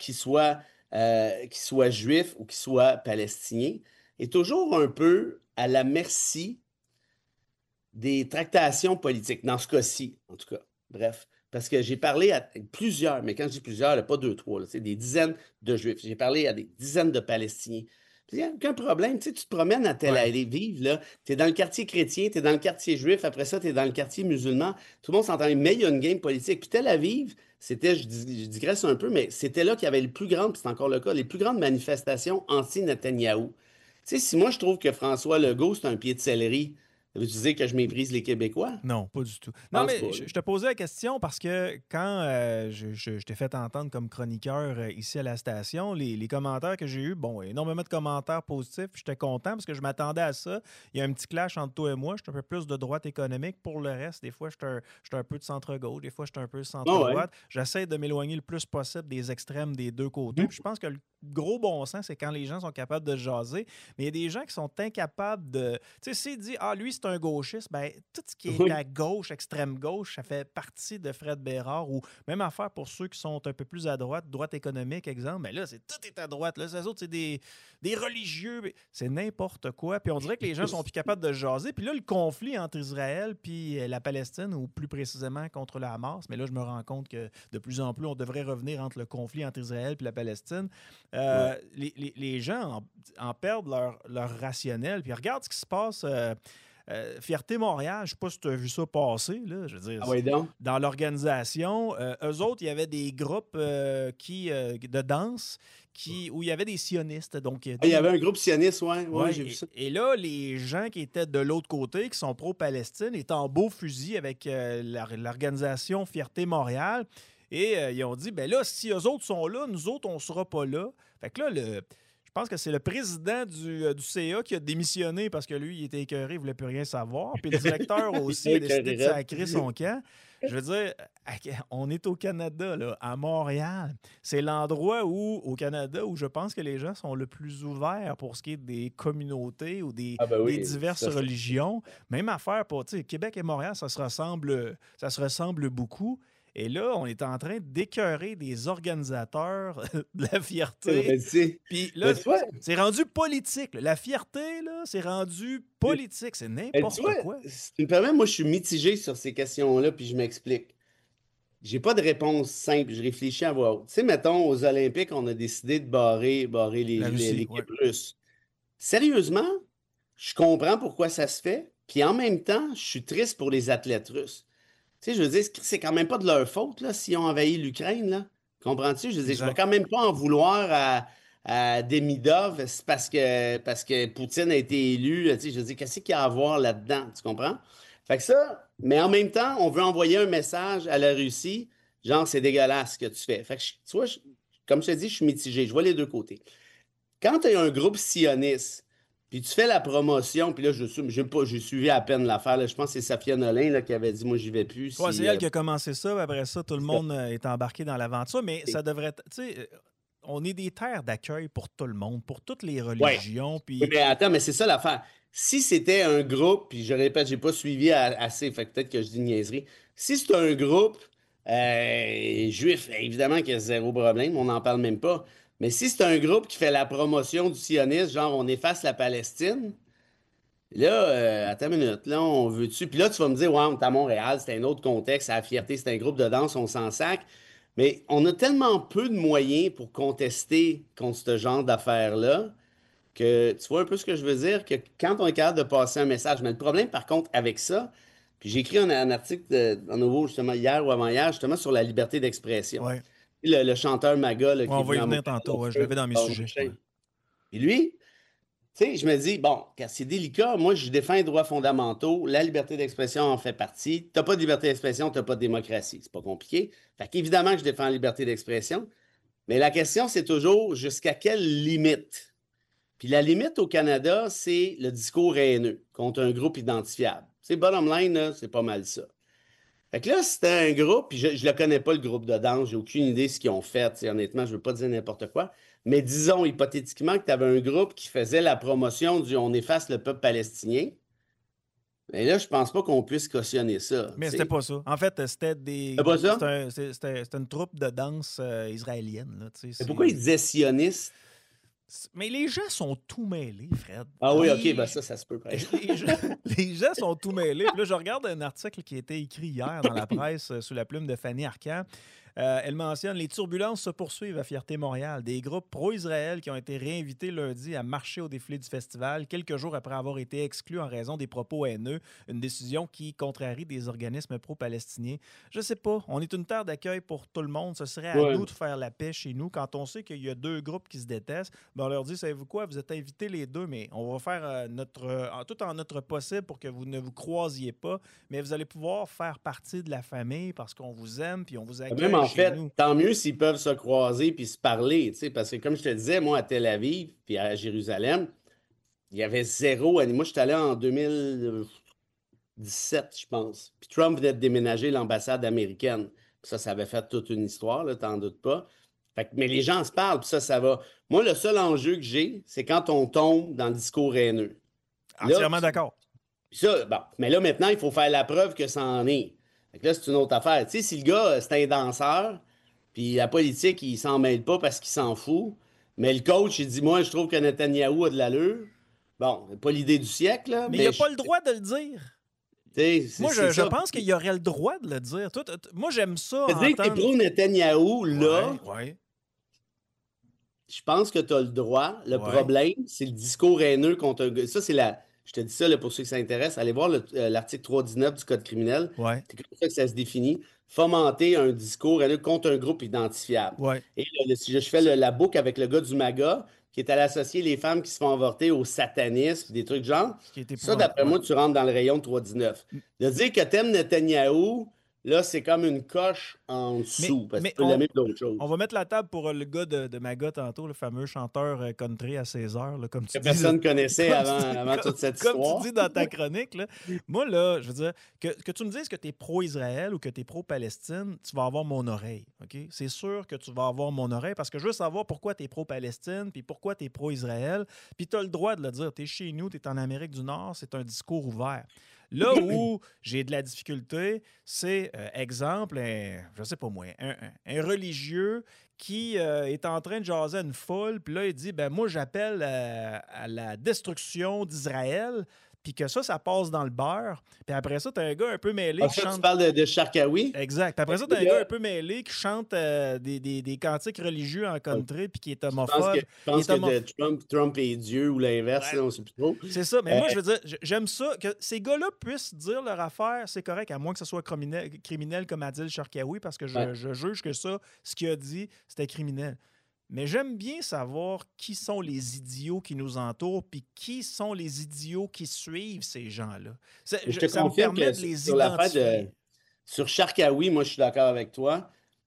qui soit juif ou qui soit palestinien est toujours un peu à la merci des tractations politiques, dans ce cas-ci, en tout cas. Bref, parce que j'ai parlé à plusieurs, mais quand je dis plusieurs, là, pas deux, trois, là, des dizaines de Juifs. J'ai parlé à des dizaines de Palestiniens. Il n'y a aucun problème. Tu sais, tu te promènes à Tel Aviv, tu es dans le quartier chrétien, tu es dans le quartier juif, après ça, tu es dans le quartier musulman. Tout le monde s'entend, mais il y a une game politique. Puis Tel Aviv, c'était, je digresse un peu, mais c'était là qu'il y avait les plus grandes, puis c'est encore le cas, les plus grandes manifestations anti-Netanyahou. Tu sais, si moi je trouve que François Legault, c'est un pied de céleri, ça veut-tu dire que je méprise les Québécois? Non, pas du tout. Non, mais pas, je te posais la question parce que quand je t'ai fait entendre comme chroniqueur ici à la station, les commentaires que j'ai eus, bon, énormément de commentaires positifs. J'étais content parce que je m'attendais à ça. Il y a un petit clash entre toi et moi. Je suis un peu plus de droite économique. Pour le reste, des fois, je suis un peu de centre-gauche. Des fois, je suis un peu de centre-droite. J'essaie de m'éloigner le plus possible des extrêmes des deux côtés. Puis je pense que le gros bon sens, c'est quand les gens sont capables de jaser. Mais il y a des gens qui sont incapables de... Tu sais, s'il dit « Ah, lui, c'est un gauchiste », ben tout ce qui est à gauche, extrême gauche, ça fait partie de Fred Bérard, ou même affaire pour ceux qui sont un peu plus à droite, droite économique, exemple. Mais là, tout est à droite. Là, ces autres, c'est des religieux. C'est n'importe quoi. Puis on dirait que les gens sont plus capables de jaser. Puis là, le conflit entre Israël puis la Palestine, ou plus précisément contre le Hamas, mais là, je me rends compte que de plus en plus, on devrait revenir entre le conflit entre Israël puis la Palestine. Les gens en perdent leur rationnel. Puis regarde ce qui se passe. Fierté Montréal, je ne sais pas si tu as vu ça passer. Là, je veux dire, dans l'organisation, eux autres, il y avait des groupes de danse où il y avait des sionistes. Donc, il y avait un groupe sioniste, oui, j'ai vu ça. Et là, les gens qui étaient de l'autre côté, qui sont pro-Palestine, étaient en beau fusil avec l'organisation Fierté Montréal. Et ils ont dit, ben là, si eux autres sont là, nous autres, on ne sera pas là. Fait que là, je pense que c'est le président du CA qui a démissionné parce que lui, il était écœuré, il ne voulait plus rien savoir. Puis le directeur aussi a décidé de sacrer son camp. Je veux dire, on est au Canada, là, à Montréal. C'est l'endroit au Canada, où je pense que les gens sont le plus ouverts pour ce qui est des communautés ou des diverses religions. Même affaire pour, tu sais, Québec et Montréal, ça se ressemble beaucoup. Et là, on est en train d'écœurer des organisateurs de la fierté. Puis là, c'est rendu politique. La fierté, là, c'est rendu politique. C'est n'importe quoi. Si tu me permets, moi, je suis mitigé sur ces questions-là, puis je m'explique. J'ai pas de réponse simple. Je réfléchis à voix haute. Tu sais, mettons, aux Olympiques, on a décidé de barrer l'équipe russe. Sérieusement, je comprends pourquoi ça se fait. Puis en même temps, je suis triste pour les athlètes russes. sais, je veux dire, c'est quand même pas de leur faute, là, s'ils ont envahi l'Ukraine, là. Comprends-tu? Je veux dire, je vais quand même pas en vouloir à Demidov parce que Poutine a été élu. Tu sais, je veux dire, qu'est-ce qu'il y a à voir là-dedans? Tu comprends? Fait que ça, mais en même temps, on veut envoyer un message à la Russie, genre, c'est dégueulasse ce que tu fais. Fait que, tu vois, comme je te dis, je suis mitigé. Je vois les deux côtés. Quand tu as un groupe sioniste, puis tu fais la promotion, puis là, j'ai suivi à peine l'affaire. Là. Je pense que c'est Safia Nolin là, qui avait dit, moi, j'y vais plus. Ouais, c'est elle qui a commencé ça. Après ça, tout le monde est embarqué dans l'aventure. Mais ça devrait... Tu sais, on est des terres d'accueil pour tout le monde, pour toutes les religions. Ouais. Puis... Oui, mais attends, mais c'est ça l'affaire. Si c'était un groupe, puis je répète, j'ai pas suivi assez, fait que peut-être que je dis une niaiserie. Si c'est un groupe juif, évidemment qu'il y a zéro problème, on n'en parle même pas. Mais si c'est un groupe qui fait la promotion du sionisme, genre on efface la Palestine, là, attends une minute, là, on veut-tu. Puis là, tu vas me dire, ouais, on est à Montréal, c'est un autre contexte, c'est la fierté, c'est un groupe de danse, on s'en sac. Mais on a tellement peu de moyens pour contester contre ce genre d'affaires-là que tu vois un peu ce que je veux dire, que quand on est capable de passer un message. Mais le problème, par contre, avec ça, puis j'ai écrit un article en nouveau, justement, hier ou avant-hier, justement, sur la liberté d'expression. Ouais. Le chanteur Maga, là, Ouais, on va y venir tantôt. Ouais, je l'avais dans mes sujets. Ouais. Et lui, tu sais, je me dis, bon, car c'est délicat, moi, je défends les droits fondamentaux, la liberté d'expression en fait partie. T'as pas de liberté d'expression, t'as pas de démocratie. C'est pas compliqué. Fait qu'évidemment que je défends la liberté d'expression, mais la question, c'est toujours jusqu'à quelle limite? Puis la limite au Canada, c'est le discours haineux contre un groupe identifiable. C'est bottom line, là, c'est pas mal ça. Fait que là, c'était un groupe, puis je ne le connais pas, le groupe de danse, j'ai aucune idée de ce qu'ils ont fait. T'sais, honnêtement, je ne veux pas dire n'importe quoi. Mais disons hypothétiquement que tu avais un groupe qui faisait la promotion du On efface le peuple palestinien. Mais là, je pense pas qu'on puisse cautionner ça. Mais c'était pas ça. En fait, c'était des. C'est pas ça? C'était une troupe de danse israélienne. Là, mais pourquoi ils disaient sionistes? Mais les gens sont tout mêlés, Fred. Ah oui, OK, ben ça se peut. Les gens sont tout mêlés. Puis là, je regarde un article qui a été écrit hier dans la presse sous la plume de Fanny Arcand. Elle mentionne « Les turbulences se poursuivent à Fierté-Montréal. Des groupes pro-Israël qui ont été réinvités lundi à marcher au défilé du festival, quelques jours après avoir été exclus en raison des propos haineux. Une décision qui contrarie des organismes pro-palestiniens. Je sais pas, on est une terre d'accueil pour tout le monde. Ce serait à nous de faire la paix chez nous. Quand on sait qu'il y a deux groupes qui se détestent, ben on leur dit, savez-vous quoi, vous êtes invités les deux, mais on va faire tout en notre possible pour que vous ne vous croisiez pas, mais vous allez pouvoir faire partie de la famille parce qu'on vous aime puis on vous accueille. Même en fait, tant mieux s'ils peuvent se croiser puis se parler, tu sais, parce que comme je te disais, moi, à Tel Aviv puis à Jérusalem, il y avait zéro. Moi, je suis allé en 2017, je pense. Puis Trump venait de déménager l'ambassade américaine. Puis ça avait fait toute une histoire, là, t'en doutes pas. Fait que, mais les gens se parlent, puis ça va. Moi, le seul enjeu que j'ai, c'est quand on tombe dans le discours haineux. Entièrement d'accord. Ça, bon, mais là, maintenant, il faut faire la preuve que ça en est. Fait que là, c'est une autre affaire. Tu sais, si le gars, c'est un danseur, puis la politique, il s'en mêle pas parce qu'il s'en fout, mais le coach, il dit, moi, je trouve que Netanyahou a de l'allure. Bon, pas l'idée du siècle, là. Mais il n'a pas le droit de le dire. Moi, je pense qu'il y aurait le droit de le dire. Moi, j'aime ça. Tu dis que t'es pro Netanyahou, là. Ouais. Je pense que tu as le droit. Le problème, c'est le discours haineux contre un gars. Ça, c'est la. Je te dis ça là, pour ceux qui s'intéressent. Allez voir l'article 319 du Code criminel. C'est comme ça que ça se définit. Fomenter un discours haineux contre un groupe identifiable. Et là, si je fais la boucle avec le gars du MAGA, qui est allé associer les femmes qui se font avorter au satanisme, des trucs genre. Ça, d'après moi, tu rentres dans le rayon de 319. De dire que t'aimes Netanyahou, là, c'est comme une coche en dessous, parce que tu peux l'aimer pour d'autres choses. On va mettre la table pour le gars de Maga tantôt, le fameux chanteur country à 16h. Comme tu que personne ne connaissait avant toute cette histoire. Comme tu dis dans ta chronique, là, moi, là, je veux dire, que tu me dises que tu es pro-Israël ou que tu es pro-Palestine, tu vas avoir mon oreille. Okay? C'est sûr que tu vas avoir mon oreille parce que je veux savoir pourquoi tu es pro-Palestine puis pourquoi tu es pro-Israël. Puis tu as le droit de le dire. Tu es chez nous, tu es en Amérique du Nord, c'est un discours ouvert. Là où j'ai de la difficulté, c'est, exemple, je sais pas moi, un religieux qui est en train de jaser à une foule, puis là, il dit, ben moi, j'appelle à la destruction d'Israël, puis que ça passe dans le beurre. Puis après ça, t'as un gars un peu mêlé qui chante... Tu parles de Sharkawi? Exact. Puis après ça, t'as un gars un peu mêlé qui chante des cantiques religieux en country puis qui est homophobe. Je pense que Trump est Dieu ou l'inverse, on ne sait plus trop. C'est ça. Mais moi, je veux dire, j'aime ça, que ces gars-là puissent dire leur affaire, c'est correct, à moins que ce soit criminel comme Adil Sharkawi, parce que je juge que ça, ce qu'il a dit, c'était criminel. Mais j'aime bien savoir qui sont les idiots qui nous entourent puis qui sont les idiots qui suivent ces gens-là. Ça me permet de les identifier. Sur Sharkawi, moi, je suis d'accord avec toi.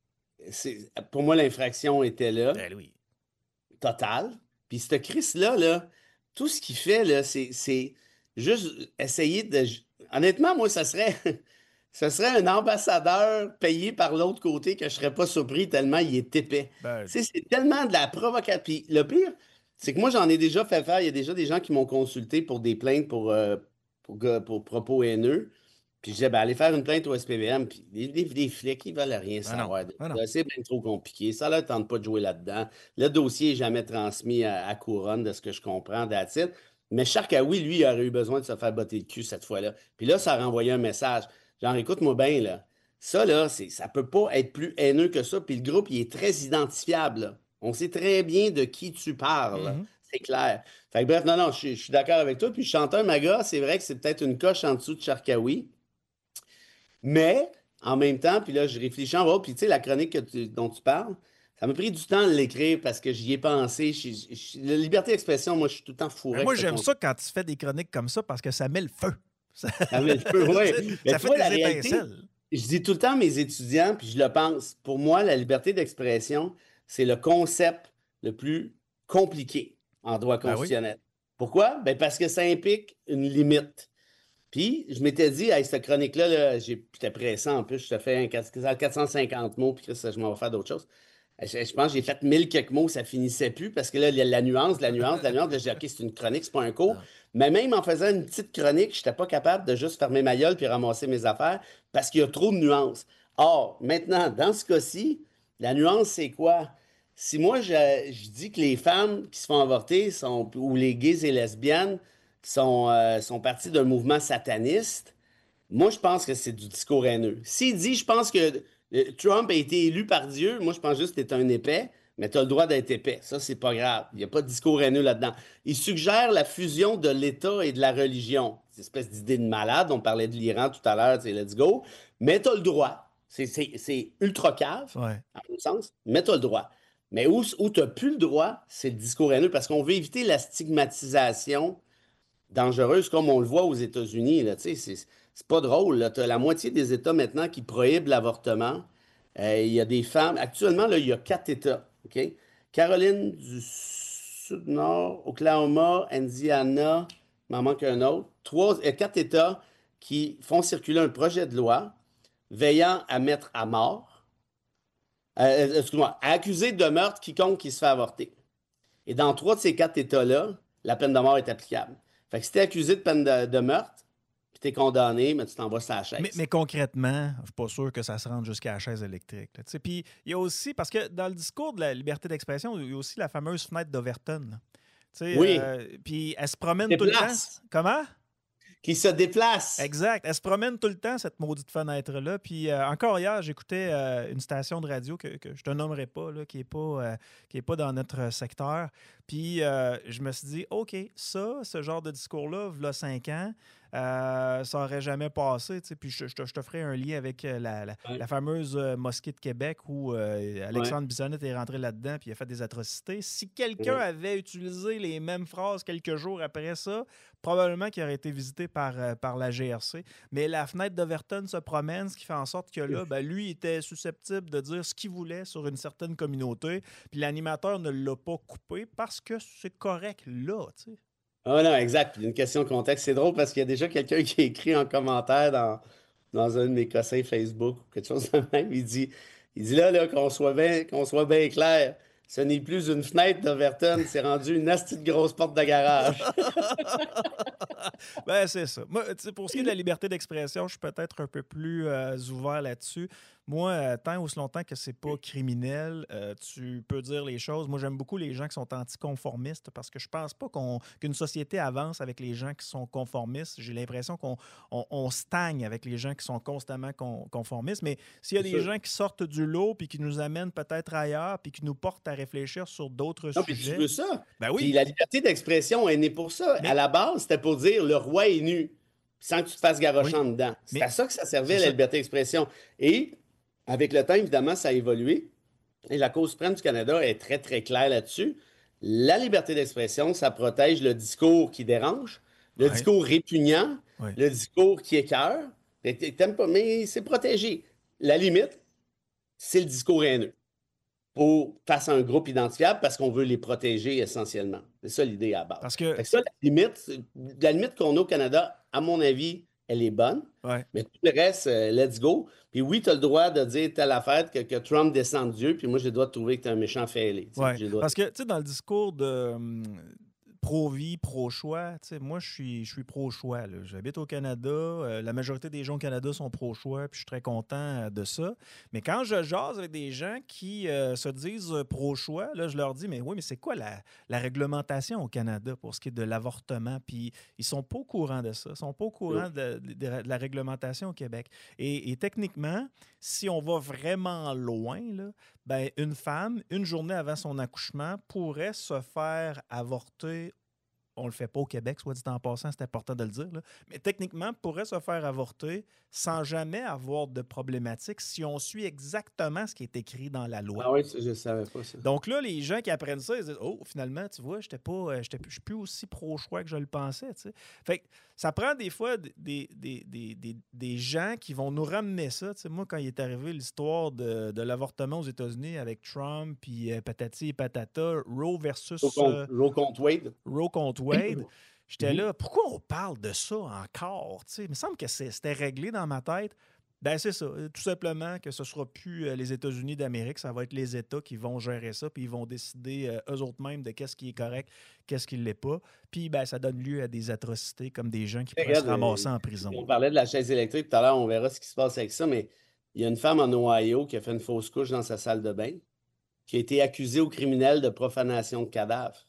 Pour moi, l'infraction était là. Ben oui. Totale. Puis ce Chris-là, là, tout ce qu'il fait, là, c'est juste essayer de... Honnêtement, moi, ça serait un ambassadeur payé par l'autre côté que je ne serais pas surpris tellement il est épais. C'est tellement de la provocation. Puis le pire, c'est que moi, j'en ai déjà fait faire. Il y a déjà des gens qui m'ont consulté pour des plaintes pour propos haineux. Puis je disais, allez faire une plainte au SPVM. Puis les flics, ils ne veulent rien savoir. C'est bien trop compliqué. Ça ne leur tente pas de jouer là-dedans. Le dossier n'est jamais transmis à Couronne, de ce que je comprends, that's it. Mais Sharkawi, lui, il aurait eu besoin de se faire botter le cul cette fois-là. Puis là, ça a renvoyé un message. Genre, écoute-moi bien, là. Ça, là, ça peut pas être plus haineux que ça. Puis le groupe, il est très identifiable, là. On sait très bien de qui tu parles. C'est clair. Fait que bref, non, je suis d'accord avec toi. Puis Chanteur Maga, c'est vrai que c'est peut-être une coche en dessous de Sharkawi. Mais, en même temps, puis là, je réfléchis en haut. Puis tu sais, la chronique dont tu parles, ça m'a pris du temps de l'écrire parce que j'y ai pensé. La liberté d'expression, moi, je suis tout le temps fourré. Moi, j'aime ça quand tu fais des chroniques comme ça parce que ça met le feu. Ça met le feu, oui. Ça fait des étincelles. Je dis tout le temps à mes étudiants, puis je le pense, pour moi, la liberté d'expression, c'est le concept le plus compliqué en droit constitutionnel. Oui. Pourquoi? Parce que ça implique une limite. Puis, je m'étais dit, hey, cette chronique-là, là, j'étais pressant en plus, je te fais 450 mots, puis je m'en vais faire d'autres choses. Je pense que j'ai fait 1000 quelques mots, ça finissait plus, parce que là, la nuance, là, j'ai dit, OK, c'est une chronique, c'est pas un cours. Mais même en faisant une petite chronique, je n'étais pas capable de juste fermer ma gueule puis ramasser mes affaires, parce qu'il y a trop de nuances. Or, maintenant, dans ce cas-ci, la nuance, c'est quoi? Si moi, je dis que les femmes qui se font avorter ou les gays et lesbiennes sont partis d'un mouvement sataniste, moi, je pense que c'est du discours haineux. S'il dit, je pense que Trump a été élu par Dieu, moi, je pense juste que t'es un épais, mais tu as le droit d'être épais. Ça, c'est pas grave. Il n'y a pas de discours haineux là-dedans. Il suggère la fusion de l'État et de la religion. C'est une espèce d'idée de malade. On parlait de l'Iran tout à l'heure, let's go. Mais tu as le droit. C'est ultra cave, à mon sens, mais tu as le droit. Mais où tu n'as plus le droit, c'est le discours haineux, parce qu'on veut éviter la stigmatisation dangereuse, comme on le voit aux États-Unis. C'est pas drôle. Tu as la moitié des États maintenant qui prohibent l'avortement. Il y a des femmes. Actuellement, là, il y a 4 États. Okay? Caroline du Sud-Nord, Oklahoma, Indiana, il m'en manque un autre. 4 États qui font circuler un projet de loi veillant à mettre à mort, à accuser de meurtre quiconque qui se fait avorter. Et dans 3 de ces 4 États-là, la peine de mort est applicable. Fait que si tu es accusé de peine de meurtre, puis tu es condamné, mais tu t'en vas sur la chaise. Mais concrètement, je ne suis pas sûr que ça se rende jusqu'à la chaise électrique. Puis il y a aussi, parce que dans le discours de la liberté d'expression, il y a aussi la fameuse fenêtre d'Overton. Oui. Puis elle se promène tout le temps. Comment? Qui se déplace. Exact. Elle se promène tout le temps, cette maudite fenêtre-là. Puis encore hier, j'écoutais une station de radio que je ne te nommerai pas, là, qui est pas dans notre secteur. Puis je me suis dit, OK, ce genre de discours-là, v'là 5 ans, ça n'aurait jamais passé. Puis je te ferai un lien avec la fameuse mosquée de Québec où Alexandre Bissonnette est rentré là-dedans puis il a fait des atrocités. Si quelqu'un avait utilisé les mêmes phrases quelques jours après ça, probablement qu'il aurait été visité par la GRC. Mais la fenêtre d'Overton se promène, ce qui fait en sorte que là, lui, il était susceptible de dire ce qu'il voulait sur une certaine communauté. Puis l'animateur ne l'a pas coupé parce que c'est correct là, tu sais. Ah non, exact. Puis une question de contexte. C'est drôle parce qu'il y a déjà quelqu'un qui a écrit en commentaire dans un de mes cossins Facebook ou quelque chose de même. Il dit là qu'on soit bien clair, ce n'est plus une fenêtre d'Overton, c'est rendu une asti de grosse porte de garage. C'est ça. Moi, pour ce qui est de la liberté d'expression, je suis peut-être un peu plus ouvert là-dessus. Moi, tant ou si longtemps que c'est pas criminel, tu peux dire les choses. Moi, j'aime beaucoup les gens qui sont anticonformistes parce que je pense pas qu'une société avance avec les gens qui sont conformistes. J'ai l'impression qu'on stagne avec les gens qui sont constamment conformistes. Mais s'il y a des gens qui sortent du lot puis qui nous amènent peut-être ailleurs puis qui nous portent à réfléchir sur d'autres sujets. Puis tu veux ça? Ben oui. Puis la liberté d'expression est née pour ça. Mais... À la base, c'était pour dire le roi est nu, sans que tu te fasses garrocher en dedans. C'est à ça que ça servait, la liberté d'expression. Et avec le temps, évidemment, ça a évolué. Et la Cour suprême du Canada est très, très claire là-dessus. La liberté d'expression, ça protège le discours qui dérange, le discours répugnant, le discours qui écœure. T'aimes pas, mais c'est protégé. La limite, c'est le discours haineux. Face à un groupe identifiable parce qu'on veut les protéger essentiellement. C'est ça l'idée à la base. Parce que ça, la limite qu'on a au Canada, à mon avis, elle est bonne. Mais tout le reste, let's go. Puis oui, tu as le droit de dire telle affaire que Trump descend de Dieu, puis moi, j'ai le droit de trouver que tu es un méchant fêlé. Parce que, tu sais, dans le discours de pro-vie, pro-choix, tu sais, moi, je suis pro-choix. J'habite au Canada. La majorité des gens au Canada sont pro-choix, puis je suis très content de ça. Mais quand je jase avec des gens qui se disent pro-choix, là, je leur dis, mais oui, mais c'est quoi la réglementation au Canada pour ce qui est de l'avortement? Puis ils sont pas au courant de ça. Ils sont pas au courant de la réglementation au Québec. Et techniquement, si on va vraiment loin, là, ben, une femme, une journée avant son accouchement, pourrait se faire avorter. On ne le fait pas au Québec, soit dit en passant, c'est important de le dire. Là. Mais techniquement, pourrait se faire avorter sans jamais avoir de problématique si on suit exactement ce qui est écrit dans la loi. Ah oui, je ne savais pas ça. Donc là, les gens qui apprennent ça, ils disent « Oh, finalement, tu vois, je ne suis plus aussi pro-choix que je le pensais. » Fait que ça prend des fois des gens qui vont nous ramener ça. T'sais, moi, quand il est arrivé l'histoire de l'avortement aux États-Unis avec Trump, puis patati et patata, Roe versus... Roe contre Wade. Roe contre Wade. J'étais là, pourquoi on parle de ça encore? Il me semble que c'était réglé dans ma tête. Ben c'est ça, tout simplement que ce ne sera plus les États-Unis d'Amérique, ça va être les États qui vont gérer ça, puis ils vont décider eux autres mêmes de qu'est-ce qui est correct, qu'est-ce qui ne l'est pas. Puis ben, ça donne lieu à des atrocités comme des gens qui pourraient se ramasser en prison. On parlait de la chaise électrique tout à l'heure, on verra ce qui se passe avec ça, mais il y a une femme en Ohio qui a fait une fausse couche dans sa salle de bain, qui a été accusée au criminel de profanation de cadavres.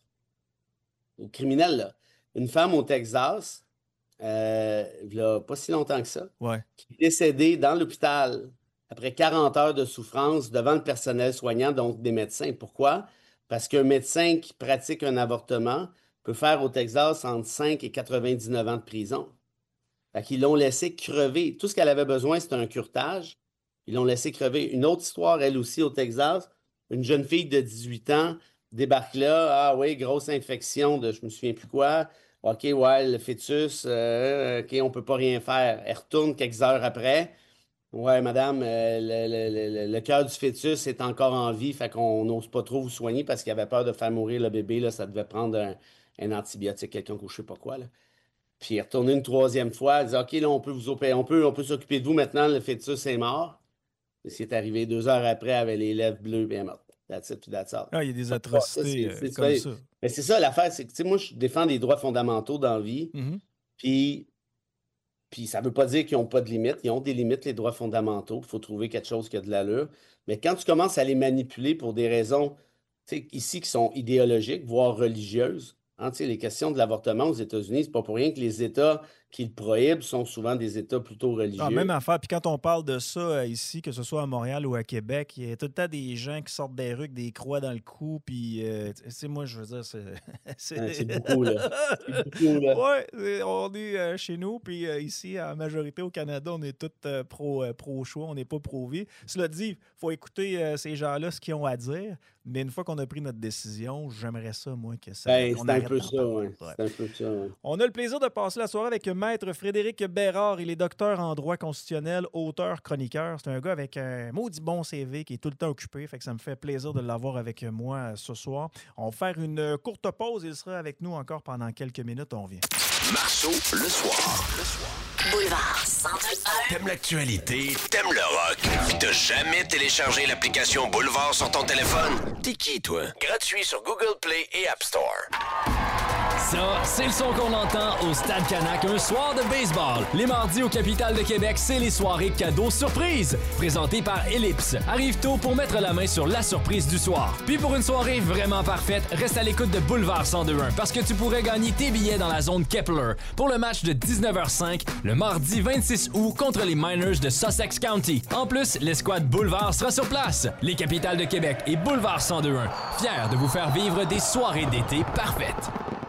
Au criminel, là. Une femme au Texas, il n'y a pas si longtemps que ça, qui est décédée dans l'hôpital après 40 heures de souffrance devant le personnel soignant, donc des médecins. Pourquoi? Parce qu'un médecin qui pratique un avortement peut faire au Texas entre 5 et 99 ans de prison. Fait qu'ils l'ont laissé crever. Tout ce qu'elle avait besoin, c'était un curetage. Ils l'ont laissé crever. Une autre histoire, elle aussi, au Texas, une jeune fille de 18 ans débarque là. Ah oui, grosse infection de je me souviens plus quoi. OK, ouais, le fœtus, OK, on ne peut pas rien faire. Elle retourne quelques heures après. Ouais, madame, le cœur du fœtus est encore en vie, fait qu'on n'ose pas trop vous soigner parce qu'il avait peur de faire mourir le bébé. Là, ça devait prendre un antibiotique, quelqu'un je ne sais pas quoi. Là. Puis elle est retournée une troisième fois. Elle dit OK, là, on peut vous opérer, on peut s'occuper de vous maintenant, le fœtus est mort. Et ce qui est arrivé 2 heures après, elle avait les lèvres bleues et elle est morte. That's it, puis that's all. Ah, il y a des atrocités comme ça. Mais c'est ça l'affaire, c'est que tu sais, moi, je défends des droits fondamentaux dans la vie. Puis ça ne veut pas dire qu'ils n'ont pas de limites. Ils ont des limites, les droits fondamentaux. Il faut trouver quelque chose qui a de l'allure. Mais quand tu commences à les manipuler pour des raisons, tu sais, ici, qui sont idéologiques, voire religieuses, hein, tu sais, les questions de l'avortement aux États-Unis, c'est pas pour rien que les États qui le prohibent sont souvent des États plutôt religieux. Ah, même affaire. Puis quand on parle de ça ici, que ce soit à Montréal ou à Québec, il y a tout le temps des gens qui sortent des rues avec des croix dans le cou. Puis, tu sais, moi, je veux dire, c'est beaucoup, là. C'est beaucoup, là. Oui, on est chez nous. Puis ici, en majorité au Canada, on est tous pro-choix. On n'est pas pro-vie. Cela dit, il faut écouter ces gens-là, ce qu'ils ont à dire. Mais une fois qu'on a pris notre décision, j'aimerais ça, moi, que ça. C'est un peu ça, oui. C'est un peu ça, ouais. On a le plaisir de passer la soirée avec Maître Frédéric Bérard. Il est docteur en droit constitutionnel, auteur, chroniqueur. C'est un gars avec un maudit bon CV qui est tout le temps occupé. Fait que ça me fait plaisir de l'avoir avec moi ce soir. On va faire une courte pause. Il sera avec nous encore pendant quelques minutes. On revient. Marceau, le soir. Boulevard 102.1. T'aimes l'actualité, t'aimes le rock. T'as jamais téléchargé l'application Boulevard sur ton téléphone? T'es qui, toi? Gratuit sur Google Play et App Store. Ça, c'est le son qu'on entend au Stade Canac un soir de baseball. Les mardis au Capitale de Québec, c'est les soirées cadeaux surprises. Présentées par Ellipse. Arrive tôt pour mettre la main sur la surprise du soir. Puis pour une soirée vraiment parfaite, reste à l'écoute de Boulevard 102.1 parce que tu pourrais gagner tes billets dans la zone Kepler pour le match de 19h05 le mardi 26 août contre les Miners de Sussex County. En plus, l'escouade Boulevard sera sur place. Les Capitales de Québec et Boulevard 102.1, fiers de vous faire vivre des soirées d'été parfaites.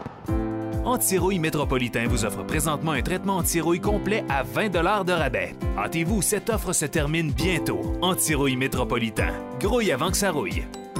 Antirouille Métropolitain vous offre présentement un traitement anti-rouille complet à 20 $ de rabais. Hâtez-vous, cette offre se termine bientôt. Antirouille Métropolitain. Grouille avant que ça rouille.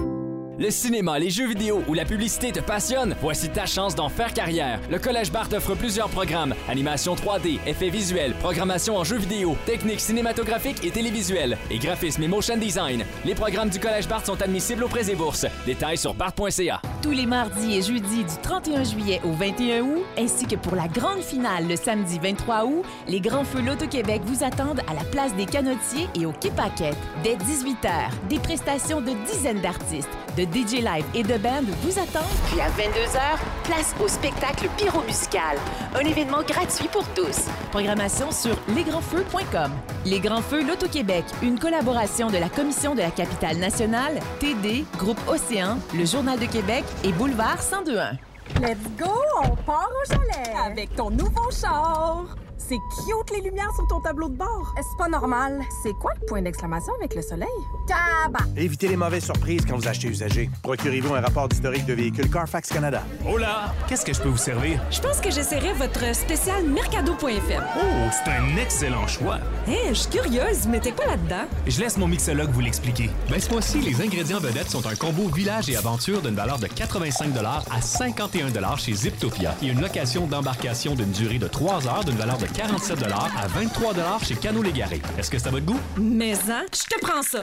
Le cinéma, les jeux vidéo ou la publicité te passionne? Voici ta chance d'en faire carrière. Le Collège Bart offre plusieurs programmes. Animation 3D, effets visuels, programmation en jeux vidéo, techniques cinématographiques et télévisuelles, et graphisme et motion design. Les programmes du Collège Bart sont admissibles aux prêts et bourses. Détails sur bart.ca. Tous les mardis et jeudis du 31 juillet au 21 août, ainsi que pour la grande finale le samedi 23 août, les Grands Feux Loto-Québec vous attendent à la place des Canotiers et au Quai Paquette. Dès 18h, des prestations de dizaines d'artistes, de DJ Live et de band vous attendent. Puis à 22h, place au spectacle pyro-musical. Un événement gratuit pour tous. Programmation sur lesgrandsfeux.com. Les Grands Feux Loto-Québec, une collaboration de la Commission de la Capitale nationale, TD, Groupe Océan, le Journal de Québec et Boulevard 102.1. Let's go! On part au chalet! Avec ton nouveau char! C'est cute, les lumières sur ton tableau de bord. C'est pas normal. C'est quoi le point d'exclamation avec le soleil? Tabac! Évitez les mauvaises surprises quand vous achetez usagé. Procurez-vous un rapport d'historique de véhicule Carfax Canada. Oh là! Qu'est-ce que je peux vous servir? Je pense que j'essaierai votre spécial Mercado.fm. Oh, c'est un excellent choix! Hé, je suis curieuse, mettez quoi là-dedans? Je laisse mon mixologue vous l'expliquer. Ben, ce mois-ci, les ingrédients vedettes sont un combo village et aventure d'une valeur de 85 $ à 51 $ chez Ziptopia et une location d'embarcation d'une durée de 3 heures d'une valeur de 47 $ à 23 $ chez Cano Légaré. Est-ce que c'est à votre goût? Mais je te prends ça.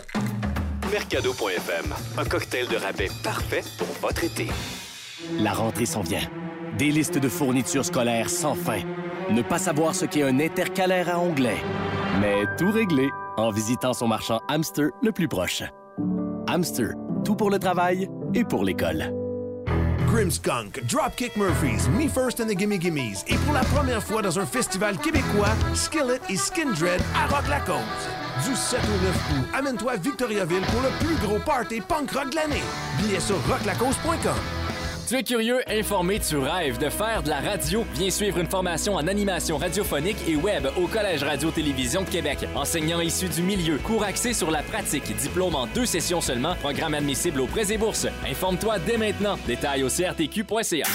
Mercado.fm, un cocktail de rabais parfait pour votre été. La rentrée s'en vient. Des listes de fournitures scolaires sans fin. Ne pas savoir ce qu'est un intercalaire à onglets. Mais tout réglé en visitant son marchand Hamster le plus proche. Hamster, tout pour le travail et pour l'école. Grimmskunk, Dropkick Murphys, Me First and the Gimme Gimmes. Et pour la première fois dans un festival québécois, Skillet et Skindred à Rock-la-Cause. Du 7 au 9 août, amène-toi à Victoriaville pour le plus gros party punk rock de l'année. Billets sur rocklacause.com. Tu es curieux, informé, tu rêves de faire de la radio? Viens suivre une formation en animation radiophonique et web au Collège Radio-Télévision de Québec. Enseignants issus du milieu, cours axés sur la pratique, diplôme en 2 sessions seulement, programme admissible aux prêts et bourses. Informe-toi dès maintenant. Détails au crtq.ca.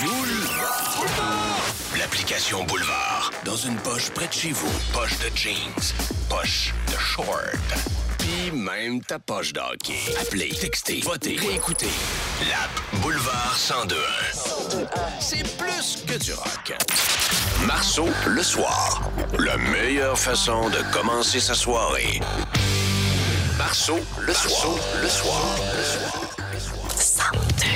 L'application Boulevard. Dans une poche près de chez vous. Poche de jeans. Poche de short. Puis même ta poche de hockey. Appelez, textez, votez, réécoutez. L'app Boulevard 102.1. C'est plus que du rock. Marceau, le soir. La meilleure façon de commencer sa soirée. Marceau, le soir. Le soir. 102.1.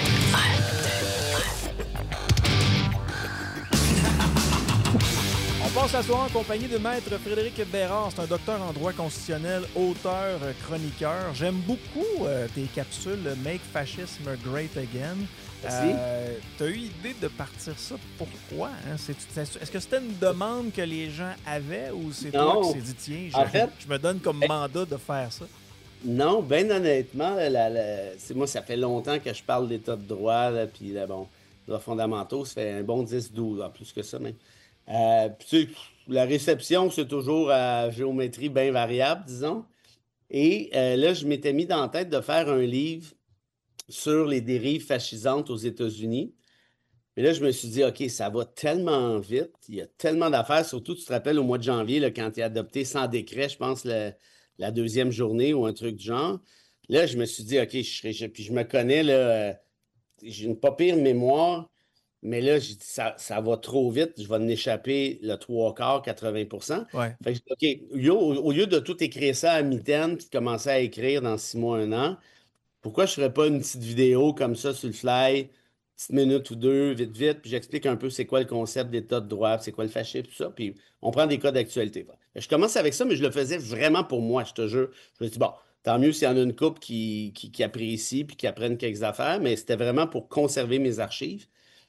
On passe la soirée en compagnie de Maître Frédéric Bérard. C'est un docteur en droit constitutionnel, auteur, chroniqueur. J'aime beaucoup tes capsules Make Fascism Great Again. Tu as eu l'idée de partir ça. Pourquoi? Hein? Est-ce que c'était une demande que les gens avaient ou c'est toi qui s'est dit tiens, je me donne comme mandat de faire ça? Non, bien honnêtement, moi, ça fait longtemps que je parle d'état de droit, puis droits fondamentaux, ça fait un bon 10-12 ans, plus que ça même. Puis, la réception, c'est toujours à géométrie bien variable, disons. Et là, je m'étais mis dans la tête de faire un livre sur les dérives fascisantes aux États-Unis. Mais là, je me suis dit, OK, ça va tellement vite, il y a tellement d'affaires, surtout, tu te rappelles, au mois de janvier, là, quand il a adopté sans décret, je pense, la deuxième journée ou un truc du genre. Là, je me suis dit, OK, puis je me connais, là, j'ai une pas pire mémoire. Mais là, j'ai dit, ça va trop vite, je vais en échapper le 3/4, 80%. Ouais. Fait que j'ai dit, OK, au lieu de tout écrire ça à mitaine puis de commencer à écrire dans 6 mois, 1 an, pourquoi je ne ferais pas une petite vidéo comme ça sur le fly, petite minute ou deux, vite, puis j'explique un peu c'est quoi le concept d'état de droit, c'est quoi le fascisme, tout ça, puis on prend des cas d'actualité. Je commence avec ça, mais je le faisais vraiment pour moi, je te jure. Je me suis dit, bon, tant mieux s'il y en a une couple qui apprécie puis qui apprennent quelques affaires, mais c'était vraiment pour conserver mes archives.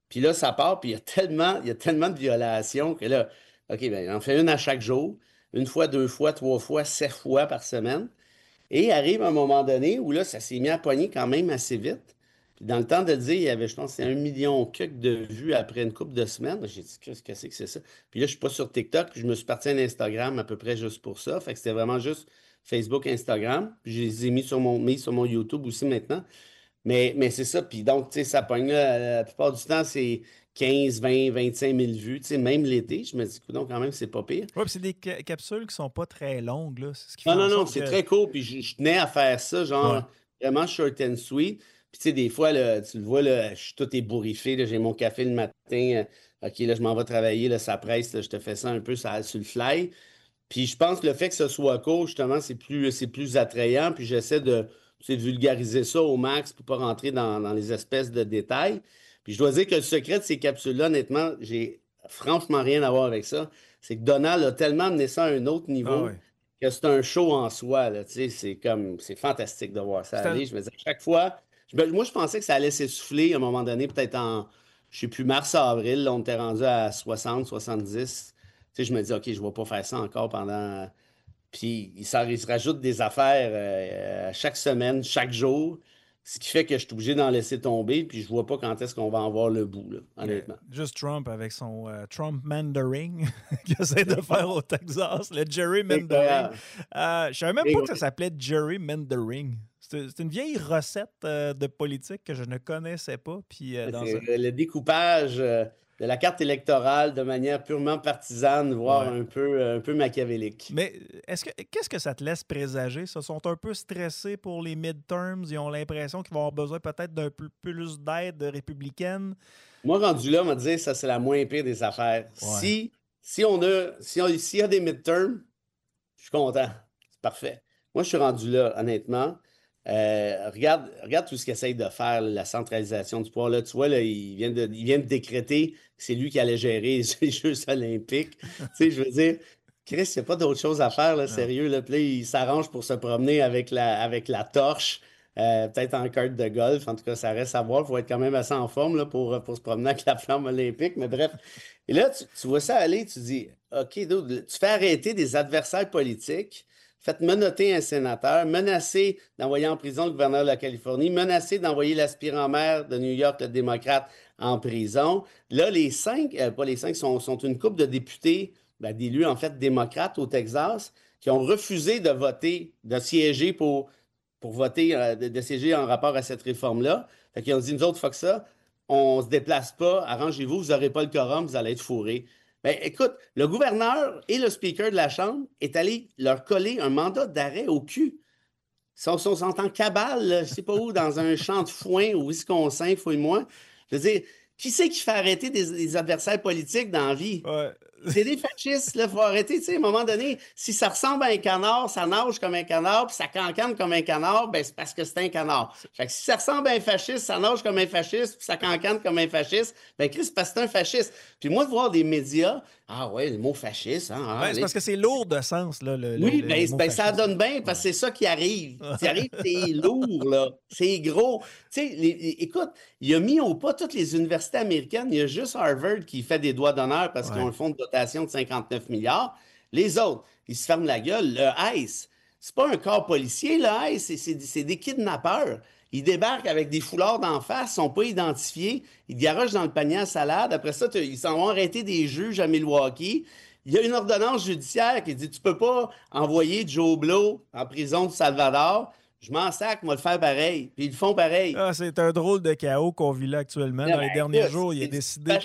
Puis là, ça part, puis il y a tellement de violations que là, OK, bien, on en fait une à chaque jour, une fois, 2 fois, 3 fois, 7 fois par semaine. Et arrive un moment donné où là, ça s'est mis à pogner quand même assez vite. Puis dans le temps de le dire, il y avait, je pense, c'est 1 million de vues après une couple de semaines. J'ai dit, qu'est-ce que c'est que c'est ça? Puis là, je suis pas sur TikTok, puis je me suis parti à Instagram à peu près juste pour ça. Fait que c'était vraiment juste Facebook, Instagram. Puis je les ai mis sur mon YouTube aussi maintenant. Mais c'est ça. Puis donc, tu sais, ça pogne là, la plupart du temps, c'est 15, 20, 25 000 vues. Tu sais, même l'été, je me dis, donc quand même, c'est pas pire. Oui, puis c'est des capsules qui sont pas très longues, là. C'est ce qui fait Non, que... c'est très court. Puis je tenais à faire ça, genre vraiment short and sweet. Puis tu sais, des fois, là, tu le vois, là, je suis tout ébouriffé. Là, j'ai mon café le matin. OK, là, je m'en vais travailler. Là, ça presse. Là, je te fais ça un peu sur le fly. Puis je pense que le fait que ce soit court, justement, c'est plus attrayant. Puis j'essaie de vulgariser ça au max pour ne pas rentrer dans les espèces de détails. Puis je dois dire que le secret de ces capsules-là, honnêtement, j'ai franchement rien à voir avec ça. C'est que Donald a tellement amené ça à un autre niveau que c'est un show en soi. Là, c'est fantastique de voir ça aller. Je me dis à chaque fois, moi je pensais que ça allait s'essouffler à un moment donné, peut-être en, je sais plus, mars-avril, là, on était rendu à 60, 70. Je me dis, OK, je ne vais pas faire ça encore pendant... Puis il se rajoute des affaires chaque semaine, chaque jour, ce qui fait que je suis obligé d'en laisser tomber, puis je vois pas quand est-ce qu'on va en voir le bout, là, honnêtement. Juste Trump avec son Trump Mandering qu'il essaie de faire au Texas, le gerrymandering. Je savais même pas que ça s'appelait gerrymandering. C'est une vieille recette de politique que je ne connaissais pas. Puis, le découpage de la carte électorale de manière purement partisane, voire un peu machiavélique. Mais qu'est-ce que ça te laisse présager? Ils sont un peu stressés pour les midterms. Ils ont l'impression qu'ils vont avoir besoin peut-être d'un peu plus d'aide républicaine. Moi, rendu là, on va dire ça, c'est la moins pire des affaires. Ouais. S'il y a des midterms, je suis content. C'est parfait. Moi, je suis rendu là, honnêtement. Regarde tout ce qu'il essaye de faire, la centralisation du pouvoir. Là, tu vois, là, il vient de décréter que c'est lui qui allait gérer les Jeux olympiques. Tu sais, je veux dire, Chris, il n'y a pas d'autre chose à faire, là, sérieux. Là. Puis là, il s'arrange pour se promener avec la torche, peut-être en carte de golf. En tout cas, ça reste à voir. Il faut être quand même assez en forme là, pour se promener avec la flamme olympique. Mais bref. Et là, tu vois ça aller, tu dis, OK, tu fais arrêter des adversaires politiques. Faites menotter un sénateur, menacer d'envoyer en prison le gouverneur de la Californie, menacer d'envoyer l'aspirant maire de New York, le démocrate, en prison. Là, les 5, pas les 5, sont une couple de députés, d'élus en fait démocrates au Texas, qui ont refusé de voter, de siéger pour voter, de siéger en rapport à cette réforme-là. Fait qu'ils ont dit, nous autres, fuck ça, on se déplace pas, arrangez-vous, vous n'aurez pas le quorum, vous allez être fourrés. Ben, écoute, le gouverneur et le speaker de la Chambre est allé leur coller un mandat d'arrêt au cul. Ils sont en cabale, là, je ne sais pas où, dans un champ de foin au Wisconsin, fouille-moi. Je veux dire, qui c'est qui fait arrêter des adversaires politiques dans la vie? Ouais. C'est des fascistes, il faut arrêter. Tu sais, à un moment donné, si ça ressemble à un canard, ça nage comme un canard, puis ça cancane comme un canard, ben c'est parce que c'est un canard. Fait que si ça ressemble à un fasciste, ça nage comme un fasciste, puis ça cancane comme un fasciste, ben Chris, c'est parce que c'est un fasciste. Puis moi, de voir des médias, ah ouais, le mot fasciste, hein, c'est parce que c'est lourd de sens, là. Oui, ça donne bien, parce que c'est ça qui arrive. Ça arrive, c'est lourd, là. C'est gros. Tu sais, écoute, il a mis au pas toutes les universités américaines. Il y a juste Harvard qui fait des doigts d'honneur parce qu'ils ont un fonds de dotation de 59 milliards. Les autres, ils se ferment la gueule. Le ICE, c'est pas un corps policier, le ICE, c'est des kidnappeurs. Ils débarquent avec des foulards d'en face, ils ne sont pas identifiés. Ils garochent dans le panier à salade. Après ça, ils s'en vont arrêter des juges à Milwaukee. Il y a une ordonnance judiciaire qui dit « Tu peux pas envoyer Joe Blow en prison du Salvador. » Je m'en sac, moi, le faire pareil. Puis ils le font pareil. Ah, c'est un drôle de chaos qu'on vit là actuellement. Dans les derniers jours, il a décidé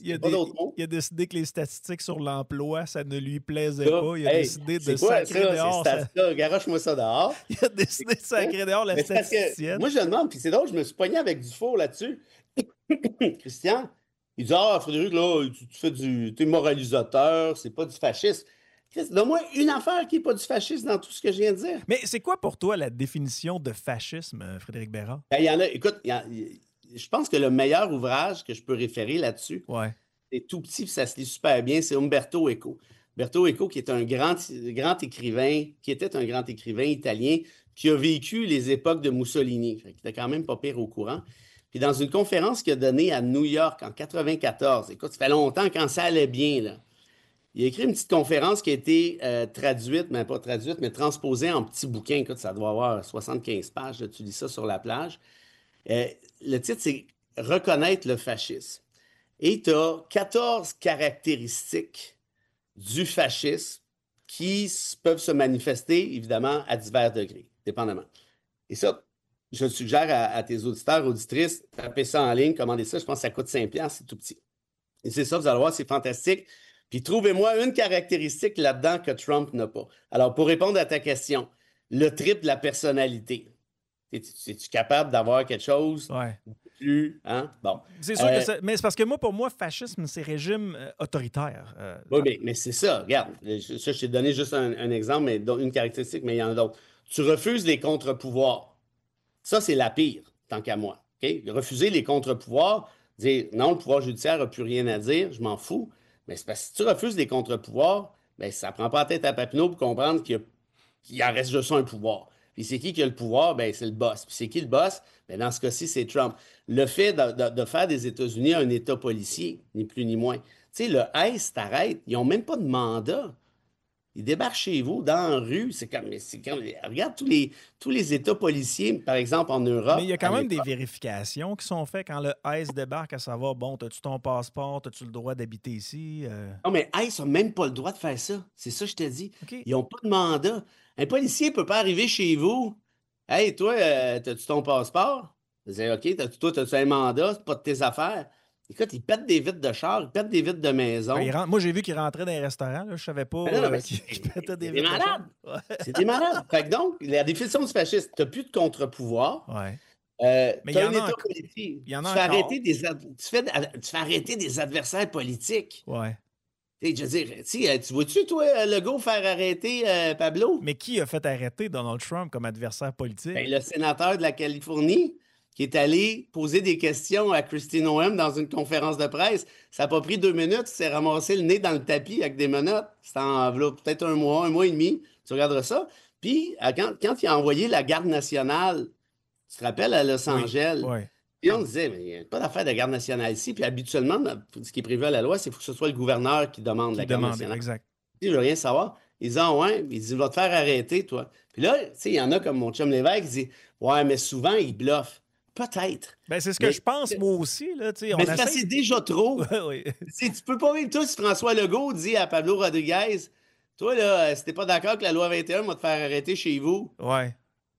que les statistiques sur l'emploi, ça ne lui plaisait pas. Il a décidé de sacrer dehors. Garoche-moi ça dehors. Il a décidé de sacrer dehors la statisticienne. Moi, je demande, puis c'est drôle, je me suis pogné avec du faux là-dessus. Christian, il dit « Ah, Frédéric, là, t'es moralisateur, c'est pas du fascisme. » Donne-moi une affaire qui n'est pas du fascisme dans tout ce que je viens de dire. Mais c'est quoi pour toi la définition de fascisme, Frédéric Bérard? Il y en a, écoute, je pense que le meilleur ouvrage que je peux référer là-dessus, c'est tout petit, puis ça se lit super bien, c'est Umberto Eco. Umberto Eco, qui est un grand écrivain, qui était un grand écrivain italien, qui a vécu les époques de Mussolini. Il était quand même pas pire au courant. Puis dans une conférence qu'il a donnée à New York en 94, écoute, ça fait longtemps quand ça allait bien, là. Il a écrit une petite conférence qui a été traduite, mais pas traduite, mais transposée en petits bouquins. Écoute, ça doit avoir 75 pages, là, tu lis ça sur la plage. Le titre, c'est « Reconnaître le fascisme ». Et tu as 14 caractéristiques du fascisme qui peuvent se manifester, évidemment, à divers degrés, dépendamment. Et ça, je suggère à tes auditeurs, auditrices, tapez ça en ligne, commandez ça. Je pense que ça coûte 5$, c'est tout petit. Et c'est ça, vous allez voir, c'est fantastique. Puis trouvez-moi une caractéristique là-dedans que Trump n'a pas. Alors, pour répondre à ta question, le trip de la personnalité. Es-tu capable d'avoir quelque chose de plus... Hein? Bon. C'est sûr que mais c'est parce que pour moi, fascisme, c'est régime autoritaire. Oui, mais c'est ça. Regarde, ça, je t'ai donné juste un exemple, mais une caractéristique, mais il y en a d'autres. Tu refuses les contre-pouvoirs. Ça, c'est la pire, tant qu'à moi. Okay? Refuser les contre-pouvoirs, dire non, le pouvoir judiciaire n'a plus rien à dire, je m'en fous. Mais c'est parce que si tu refuses les contre-pouvoirs, bien, ça ne prend pas la tête à Papineau pour comprendre qu'il en reste juste un pouvoir. Puis c'est qui a le pouvoir? Bien, c'est le boss. Puis c'est qui le boss? Bien, dans ce cas-ci, c'est Trump. Le fait de faire des États-Unis un État policier, ni plus ni moins. Tu sais, le ICE t'arrête. Ils n'ont même pas de mandat. Ils débarquent chez vous, dans la rue. C'est comme regarde tous les États policiers, par exemple, en Europe. Mais il y a quand même des vérifications qui sont faites quand le ICE débarque, à savoir, bon, as-tu ton passeport, as-tu le droit d'habiter ici? Non, mais ICE n'a même pas le droit de faire ça. C'est ça que je te dis. Okay. Ils n'ont pas de mandat. Un policier ne peut pas arriver chez vous. Hey, toi, as-tu ton passeport? Vous dites, OK, toi, as-tu un mandat? C'est pas de tes affaires. Écoute, ils pètent des vitres de char, ils pètent des vitres de maison. Moi, j'ai vu qu'ils rentraient dans les restaurants. Là, je savais pas qu'ils pétaient des vitres de char. C'est des malades. Fait que donc, la définition du fascisme, tu n'as plus de contre-pouvoir. Ouais. Mais tu as un État politique. Tu fais arrêter des adversaires politiques. Ouais. Je veux dire, tu vois-tu, toi, Legault faire arrêter Pablo? Mais qui a fait arrêter Donald Trump comme adversaire politique? Ben, le sénateur de la Californie qui est allé poser des questions à Christine Noem dans une conférence de presse. Ça n'a pas pris 2 minutes, il s'est ramassé le nez dans le tapis avec des menottes. C'était peut-être un mois et demi. Tu regarderas ça. Puis, quand il a envoyé la garde nationale, tu te rappelles, à Los Angeles, puis on disait, mais il n'y a pas d'affaire de garde nationale ici. Puis habituellement, ce qui est prévu à la loi, c'est que ce soit le gouverneur qui demande la garde nationale. Exact. Je ne veux rien savoir. Ils disent, ouais, il dit, il va te faire arrêter, toi. Puis là, tu sais, il y en a comme mon chum Lévesque qui dit, ouais, mais souvent, il bluffe. Peut-être. Ben, c'est ce que je pense, moi aussi. Là, mais c'est déjà trop. Oui. Tu peux pas vivre. Toi, si François Legault dit à Pablo Rodriguez, toi, là, si t'es pas d'accord que la loi 21 va te faire arrêter chez vous. Ouais.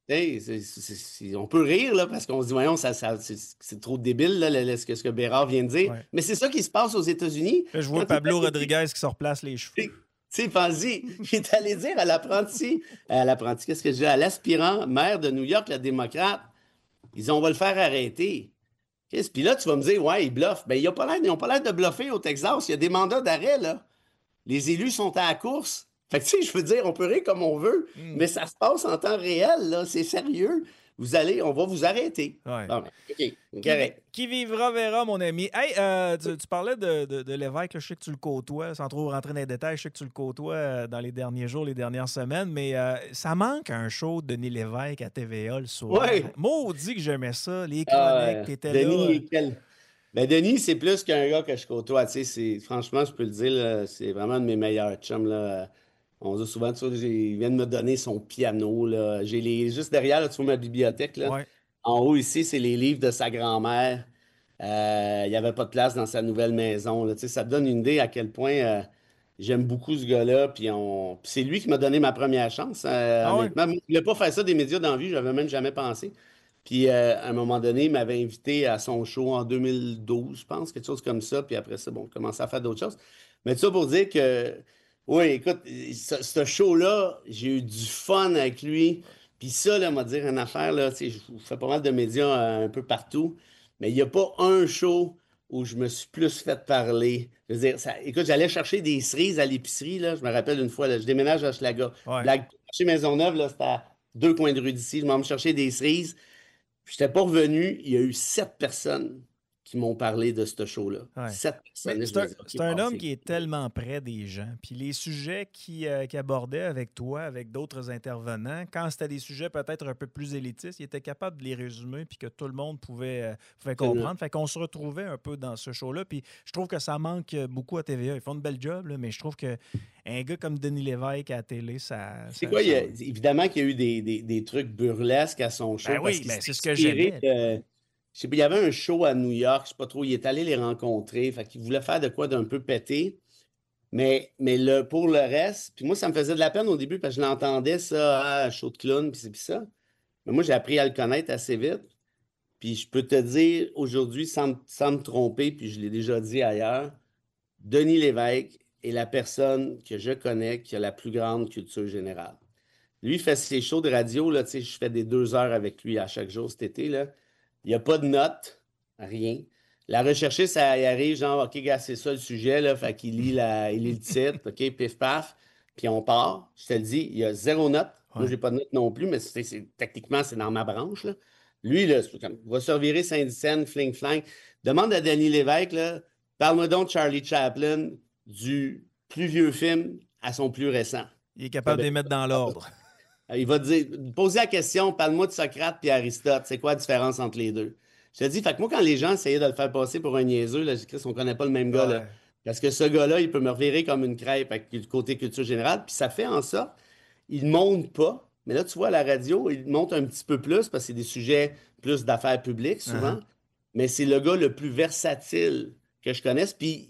On peut rire, là, parce qu'on se dit, voyons, c'est trop débile, là, ce que Bérard vient de dire. Ouais. Mais c'est ça qui se passe aux États-Unis. Je vois Pablo Rodriguez qui se replace les cheveux. Tu sais, pense-y, il est allé dire à l'apprenti, qu'est-ce que je dis, à l'aspirant maire de New York, le démocrate, ils disent, on va le faire arrêter. Puis là, tu vas me dire, ouais, ils bluffent. Bien, ils n'ont pas l'air de bluffer au Texas. Il y a des mandats d'arrêt, là. Les élus sont à la course. Fait que, tu sais, je veux dire, on peut rire comme on veut, mais ça se passe en temps réel, là. C'est sérieux. On va vous arrêter. Ouais. Bon, OK, correct. Qui vivra verra, mon ami. Hey, tu parlais de Lévesque, là, je sais que tu le côtoies, sans trop rentrer dans les détails, je sais que tu le côtoies dans les derniers jours, les dernières semaines, mais ça manque un show de Denis Lévesque à TVA le soir. Ouais. Maudit que j'aimais ça, les chroniques, t'étais Denis, là. Ben, Denis, c'est plus qu'un gars que je côtoie. Franchement, je peux le dire, là, c'est vraiment un de mes meilleurs chums, là. On dit souvent, il vient de me donner son piano. Là. Juste derrière, là, tu vois ma bibliothèque. Là. Ouais. En haut, ici, c'est les livres de sa grand-mère. Il n'y avait pas de place dans sa nouvelle maison. Là. Ça te donne une idée à quel point j'aime beaucoup ce gars-là. Puis c'est lui qui m'a donné ma première chance. Honnêtement, il ne voulait pas faire ça des médias dans la vie, je n'avais même jamais pensé. Puis à un moment donné, il m'avait invité à son show en 2012, je pense, quelque chose comme ça. Puis après ça, bon, on commençait à faire d'autres choses. Mais tout ça pour dire que... Oui, écoute, ce show-là, j'ai eu du fun avec lui. Puis ça, là, m'a dire une affaire, là, je fais pas mal de médias un peu partout, mais il n'y a pas un show où je me suis plus fait parler. Je veux dire, écoute, j'allais chercher des cerises à l'épicerie, là. Je me rappelle une fois, là, je déménage à Hochelaga. Ouais. Chez Maisonneuve, là, c'était à 2 coins de rue d'ici. Je m'en vais chercher des cerises. Puis je n'étais pas revenu. Il y a eu 7 personnes qui m'ont parlé de ce show-là. Ouais. 7 personnes. C'est un homme qui est tellement près des gens. Puis les sujets qu'il abordait avec toi, avec d'autres intervenants, quand c'était des sujets peut-être un peu plus élitistes, il était capable de les résumer puis que tout le monde pouvait comprendre. Fait qu'on se retrouvait un peu dans ce show-là. Puis je trouve que ça manque beaucoup à TVA. Ils font une belle job, là, mais je trouve qu'un gars comme Denis Lévesque à la télé, ça... C'est quoi? Évidemment qu'il y a eu des trucs burlesques à son show. Ben oui, c'est ce que j'aimais. Il y avait un show à New York, je sais pas trop, il est allé les rencontrer, fait qu'il voulait faire de quoi d'un peu pété, mais pour le reste, puis moi, ça me faisait de la peine au début, parce que je l'entendais, ça, show de clown, puis ça, mais moi, j'ai appris à le connaître assez vite, puis je peux te dire, aujourd'hui, sans me tromper, puis je l'ai déjà dit ailleurs, Denis Lévesque est la personne que je connais qui a la plus grande culture générale. Lui, il fait ses shows de radio, là, tu sais, je fais des 2 heures avec lui à chaque jour cet été, là. Il n'y a pas de notes, rien. La rechercher, ça y arrive, genre, OK, gars, c'est ça le sujet, là. Fait qu'il lit le titre, OK, pif paf, puis on part. Je te le dis, il y a 0 note. Ouais. Moi, je n'ai pas de note non plus, mais techniquement, c'est dans ma branche, là. Lui, là, va se revirer Saint-Dicenne, fling-flang. Demande à Denis Lévesque, là, parle-moi donc de Charlie Chaplin, du plus vieux film à son plus récent. Il est capable de les mettre dans l'ordre. Il va te dire, poser la question, parle-moi de Socrate puis Aristote, c'est quoi la différence entre les deux? Je te dis, fait que moi, quand les gens essayaient de le faire passer pour un niaiseux, là, j'ai dit, on connaît pas le même gars, là. Parce que ce gars-là, il peut me revirer comme une crêpe avec du côté culture générale, puis ça fait en sorte, il ne monte pas, mais là, tu vois, à la radio, il monte un petit peu plus, parce que c'est des sujets plus d'affaires publiques, souvent, mais c'est le gars le plus versatile que je connaisse, puis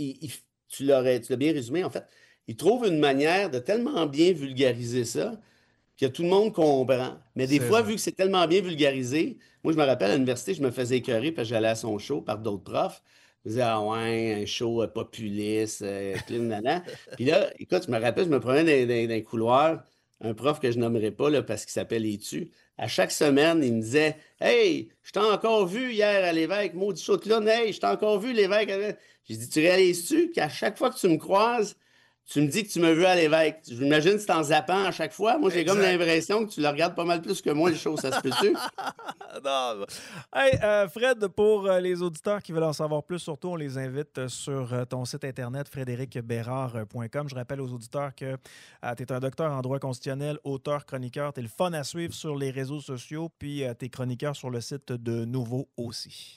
tu l'as bien résumé, en fait, il trouve une manière de tellement bien vulgariser ça, que tout le monde comprend. Mais des fois, vu que c'est tellement bien vulgarisé, moi, je me rappelle, à l'université, je me faisais écœurer parce que j'allais à son show par d'autres profs. Je disais, ah ouais, un show populiste, clean, nana. Puis là, écoute, je me rappelle, je me prenais dans un couloir, un prof que je nommerai pas là, parce qu'il s'appelle Étu. À chaque semaine, il me disait, hey, je t'ai encore vu hier à l'Évêque, maudit show de clown, hey, je t'ai encore vu l'Évêque. J'ai dit, tu réalises-tu qu'à chaque fois que tu me croises, tu me dis que tu m'as vu à l'Évêque. Je m'imagine que c'est en zappant à chaque fois. Moi, j'ai comme l'impression que tu le regardes pas mal plus que moi, les choses. Ça se peut-tu? Non. Hey, Fred, pour les auditeurs qui veulent en savoir plus, surtout, on les invite sur ton site internet frédéricbérard.com. Je rappelle aux auditeurs que tu es un docteur en droit constitutionnel, auteur, chroniqueur. Tu es le fun à suivre sur les réseaux sociaux, puis tu es chroniqueur sur le site de Nouveau aussi.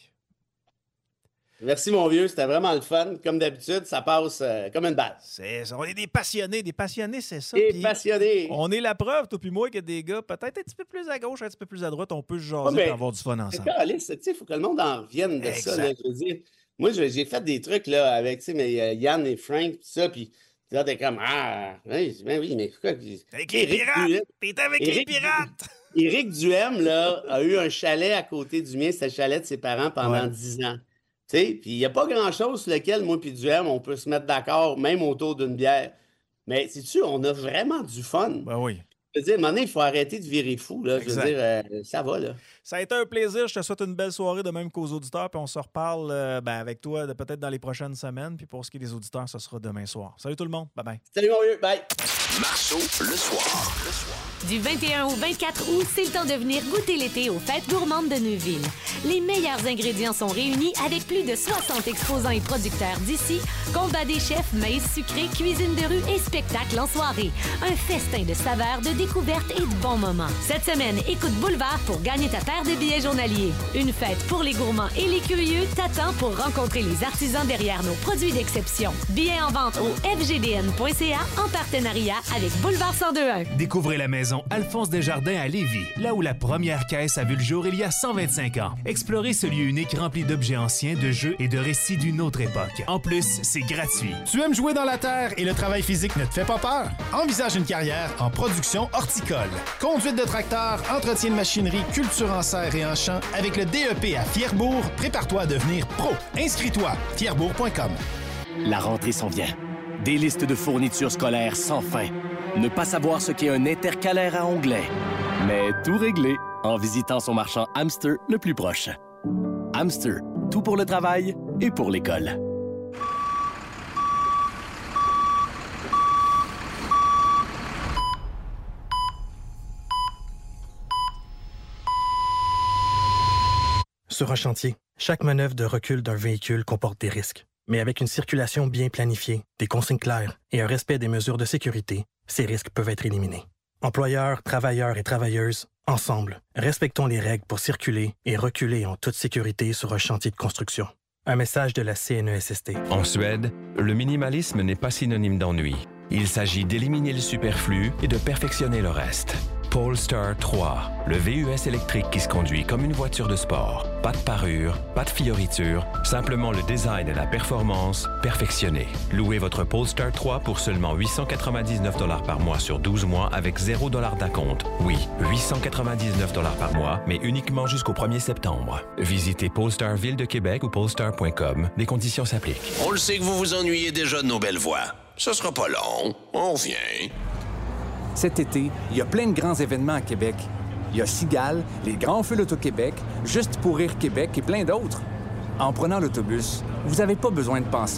Merci, mon vieux. C'était vraiment le fun. Comme d'habitude, ça passe comme une balle. On est des passionnés. Des passionnés, c'est ça. Des passionnés. On est la preuve, toi puis moi, que des gars peut-être un petit peu plus à gauche, un petit peu plus à droite, on peut se jaser et avoir du fun ensemble. Il faut que le monde en revienne de ça. Là, je veux dire. Moi, j'ai fait des trucs là, avec Yann et Frank, tout ça, puis là, t'es comme, oui, mais pourquoi? Avec les pirates! T'es avec les pirates! Éric Duhem, là, a eu un chalet à côté du mien. C'était le chalet de ses parents pendant 10 ans. Puis il n'y a pas grand-chose sur lequel, moi et Duhem, on peut se mettre d'accord, même autour d'une bière. Mais sais-tu, on a vraiment du fun. Ben oui. Je veux dire, à un moment donné, il faut arrêter de virer fou. Là. Je veux dire, ça va. Là. Ça a été un plaisir. Je te souhaite une belle soirée, de même qu'aux auditeurs. Puis on se reparle avec toi peut-être dans les prochaines semaines. Puis pour ce qui est des auditeurs, ce sera demain soir. Salut tout le monde. Bye-bye. Salut mon vieux. Bye. Marceau, le soir. Du 21 au 24 août, c'est le temps de venir goûter l'été aux Fêtes gourmandes de Neuville. Les meilleurs ingrédients sont réunis avec plus de 60 exposants et producteurs d'ici, combat des chefs, mets sucrés, cuisine de rue et spectacles en soirée. Un festin de saveurs, de découvertes et de bons moments. Cette semaine, écoute Boulevard pour gagner ta paire de billets journaliers. Une fête pour les gourmands et les curieux t'attend pour rencontrer les artisans derrière nos produits d'exception. Billets en vente au fgdn.ca en partenariat avec Boulevard 1021. Découvrez la maison Alphonse Desjardins à Lévis, là où la première caisse a vu le jour il y a 125 ans. Explorez ce lieu unique rempli d'objets anciens, de jeux et de récits d'une autre époque. En plus, c'est gratuit. Tu aimes jouer dans la terre et le travail physique ne te fait pas peur? Envisage une carrière en production horticole. Conduite de tracteur, entretien de machinerie, culture en serre et en champ. Avec le DEP à Fierbourg, prépare-toi à devenir pro. Inscris-toi, fierbourg.com. La rentrée s'en vient. Des listes de fournitures scolaires sans fin. Ne pas savoir ce qu'est un intercalaire à onglets. Mais tout réglé en visitant son marchand Hamster le plus proche. Hamster, tout pour le travail et pour l'école. Sur un chantier, Chaque manœuvre de recul d'un véhicule comporte des risques. Mais avec une circulation bien planifiée, des consignes claires et un respect des mesures de sécurité, ces risques peuvent être éliminés. Employeurs, travailleurs et travailleuses, ensemble, respectons les règles pour circuler et reculer en toute sécurité sur un chantier de construction. Un message de la CNESST. En Suède, le minimalisme n'est pas synonyme d'ennui. Il s'agit d'éliminer le superflu et de perfectionner le reste. Polestar 3, le VUS électrique qui se conduit comme une voiture de sport. Pas de parure, pas de fioriture, simplement le design et la performance perfectionnés. Louez votre Polestar 3 pour seulement 899 $ par mois sur 12 mois avec 0 $ d'acompte. Oui, 899 $ par mois, mais uniquement jusqu'au 1er septembre. Visitez Polestar Ville de Québec ou polestar.com. Des conditions s'appliquent. On le sait que vous vous ennuyez déjà de nos belles voix. Ce sera pas long. On vient. Cet été, il y a plein de grands événements à Québec. Il y a Cigale, les Grands Feux l'Auto-Québec, Juste pour rire Québec et plein d'autres. En prenant l'autobus, vous n'avez pas besoin de penser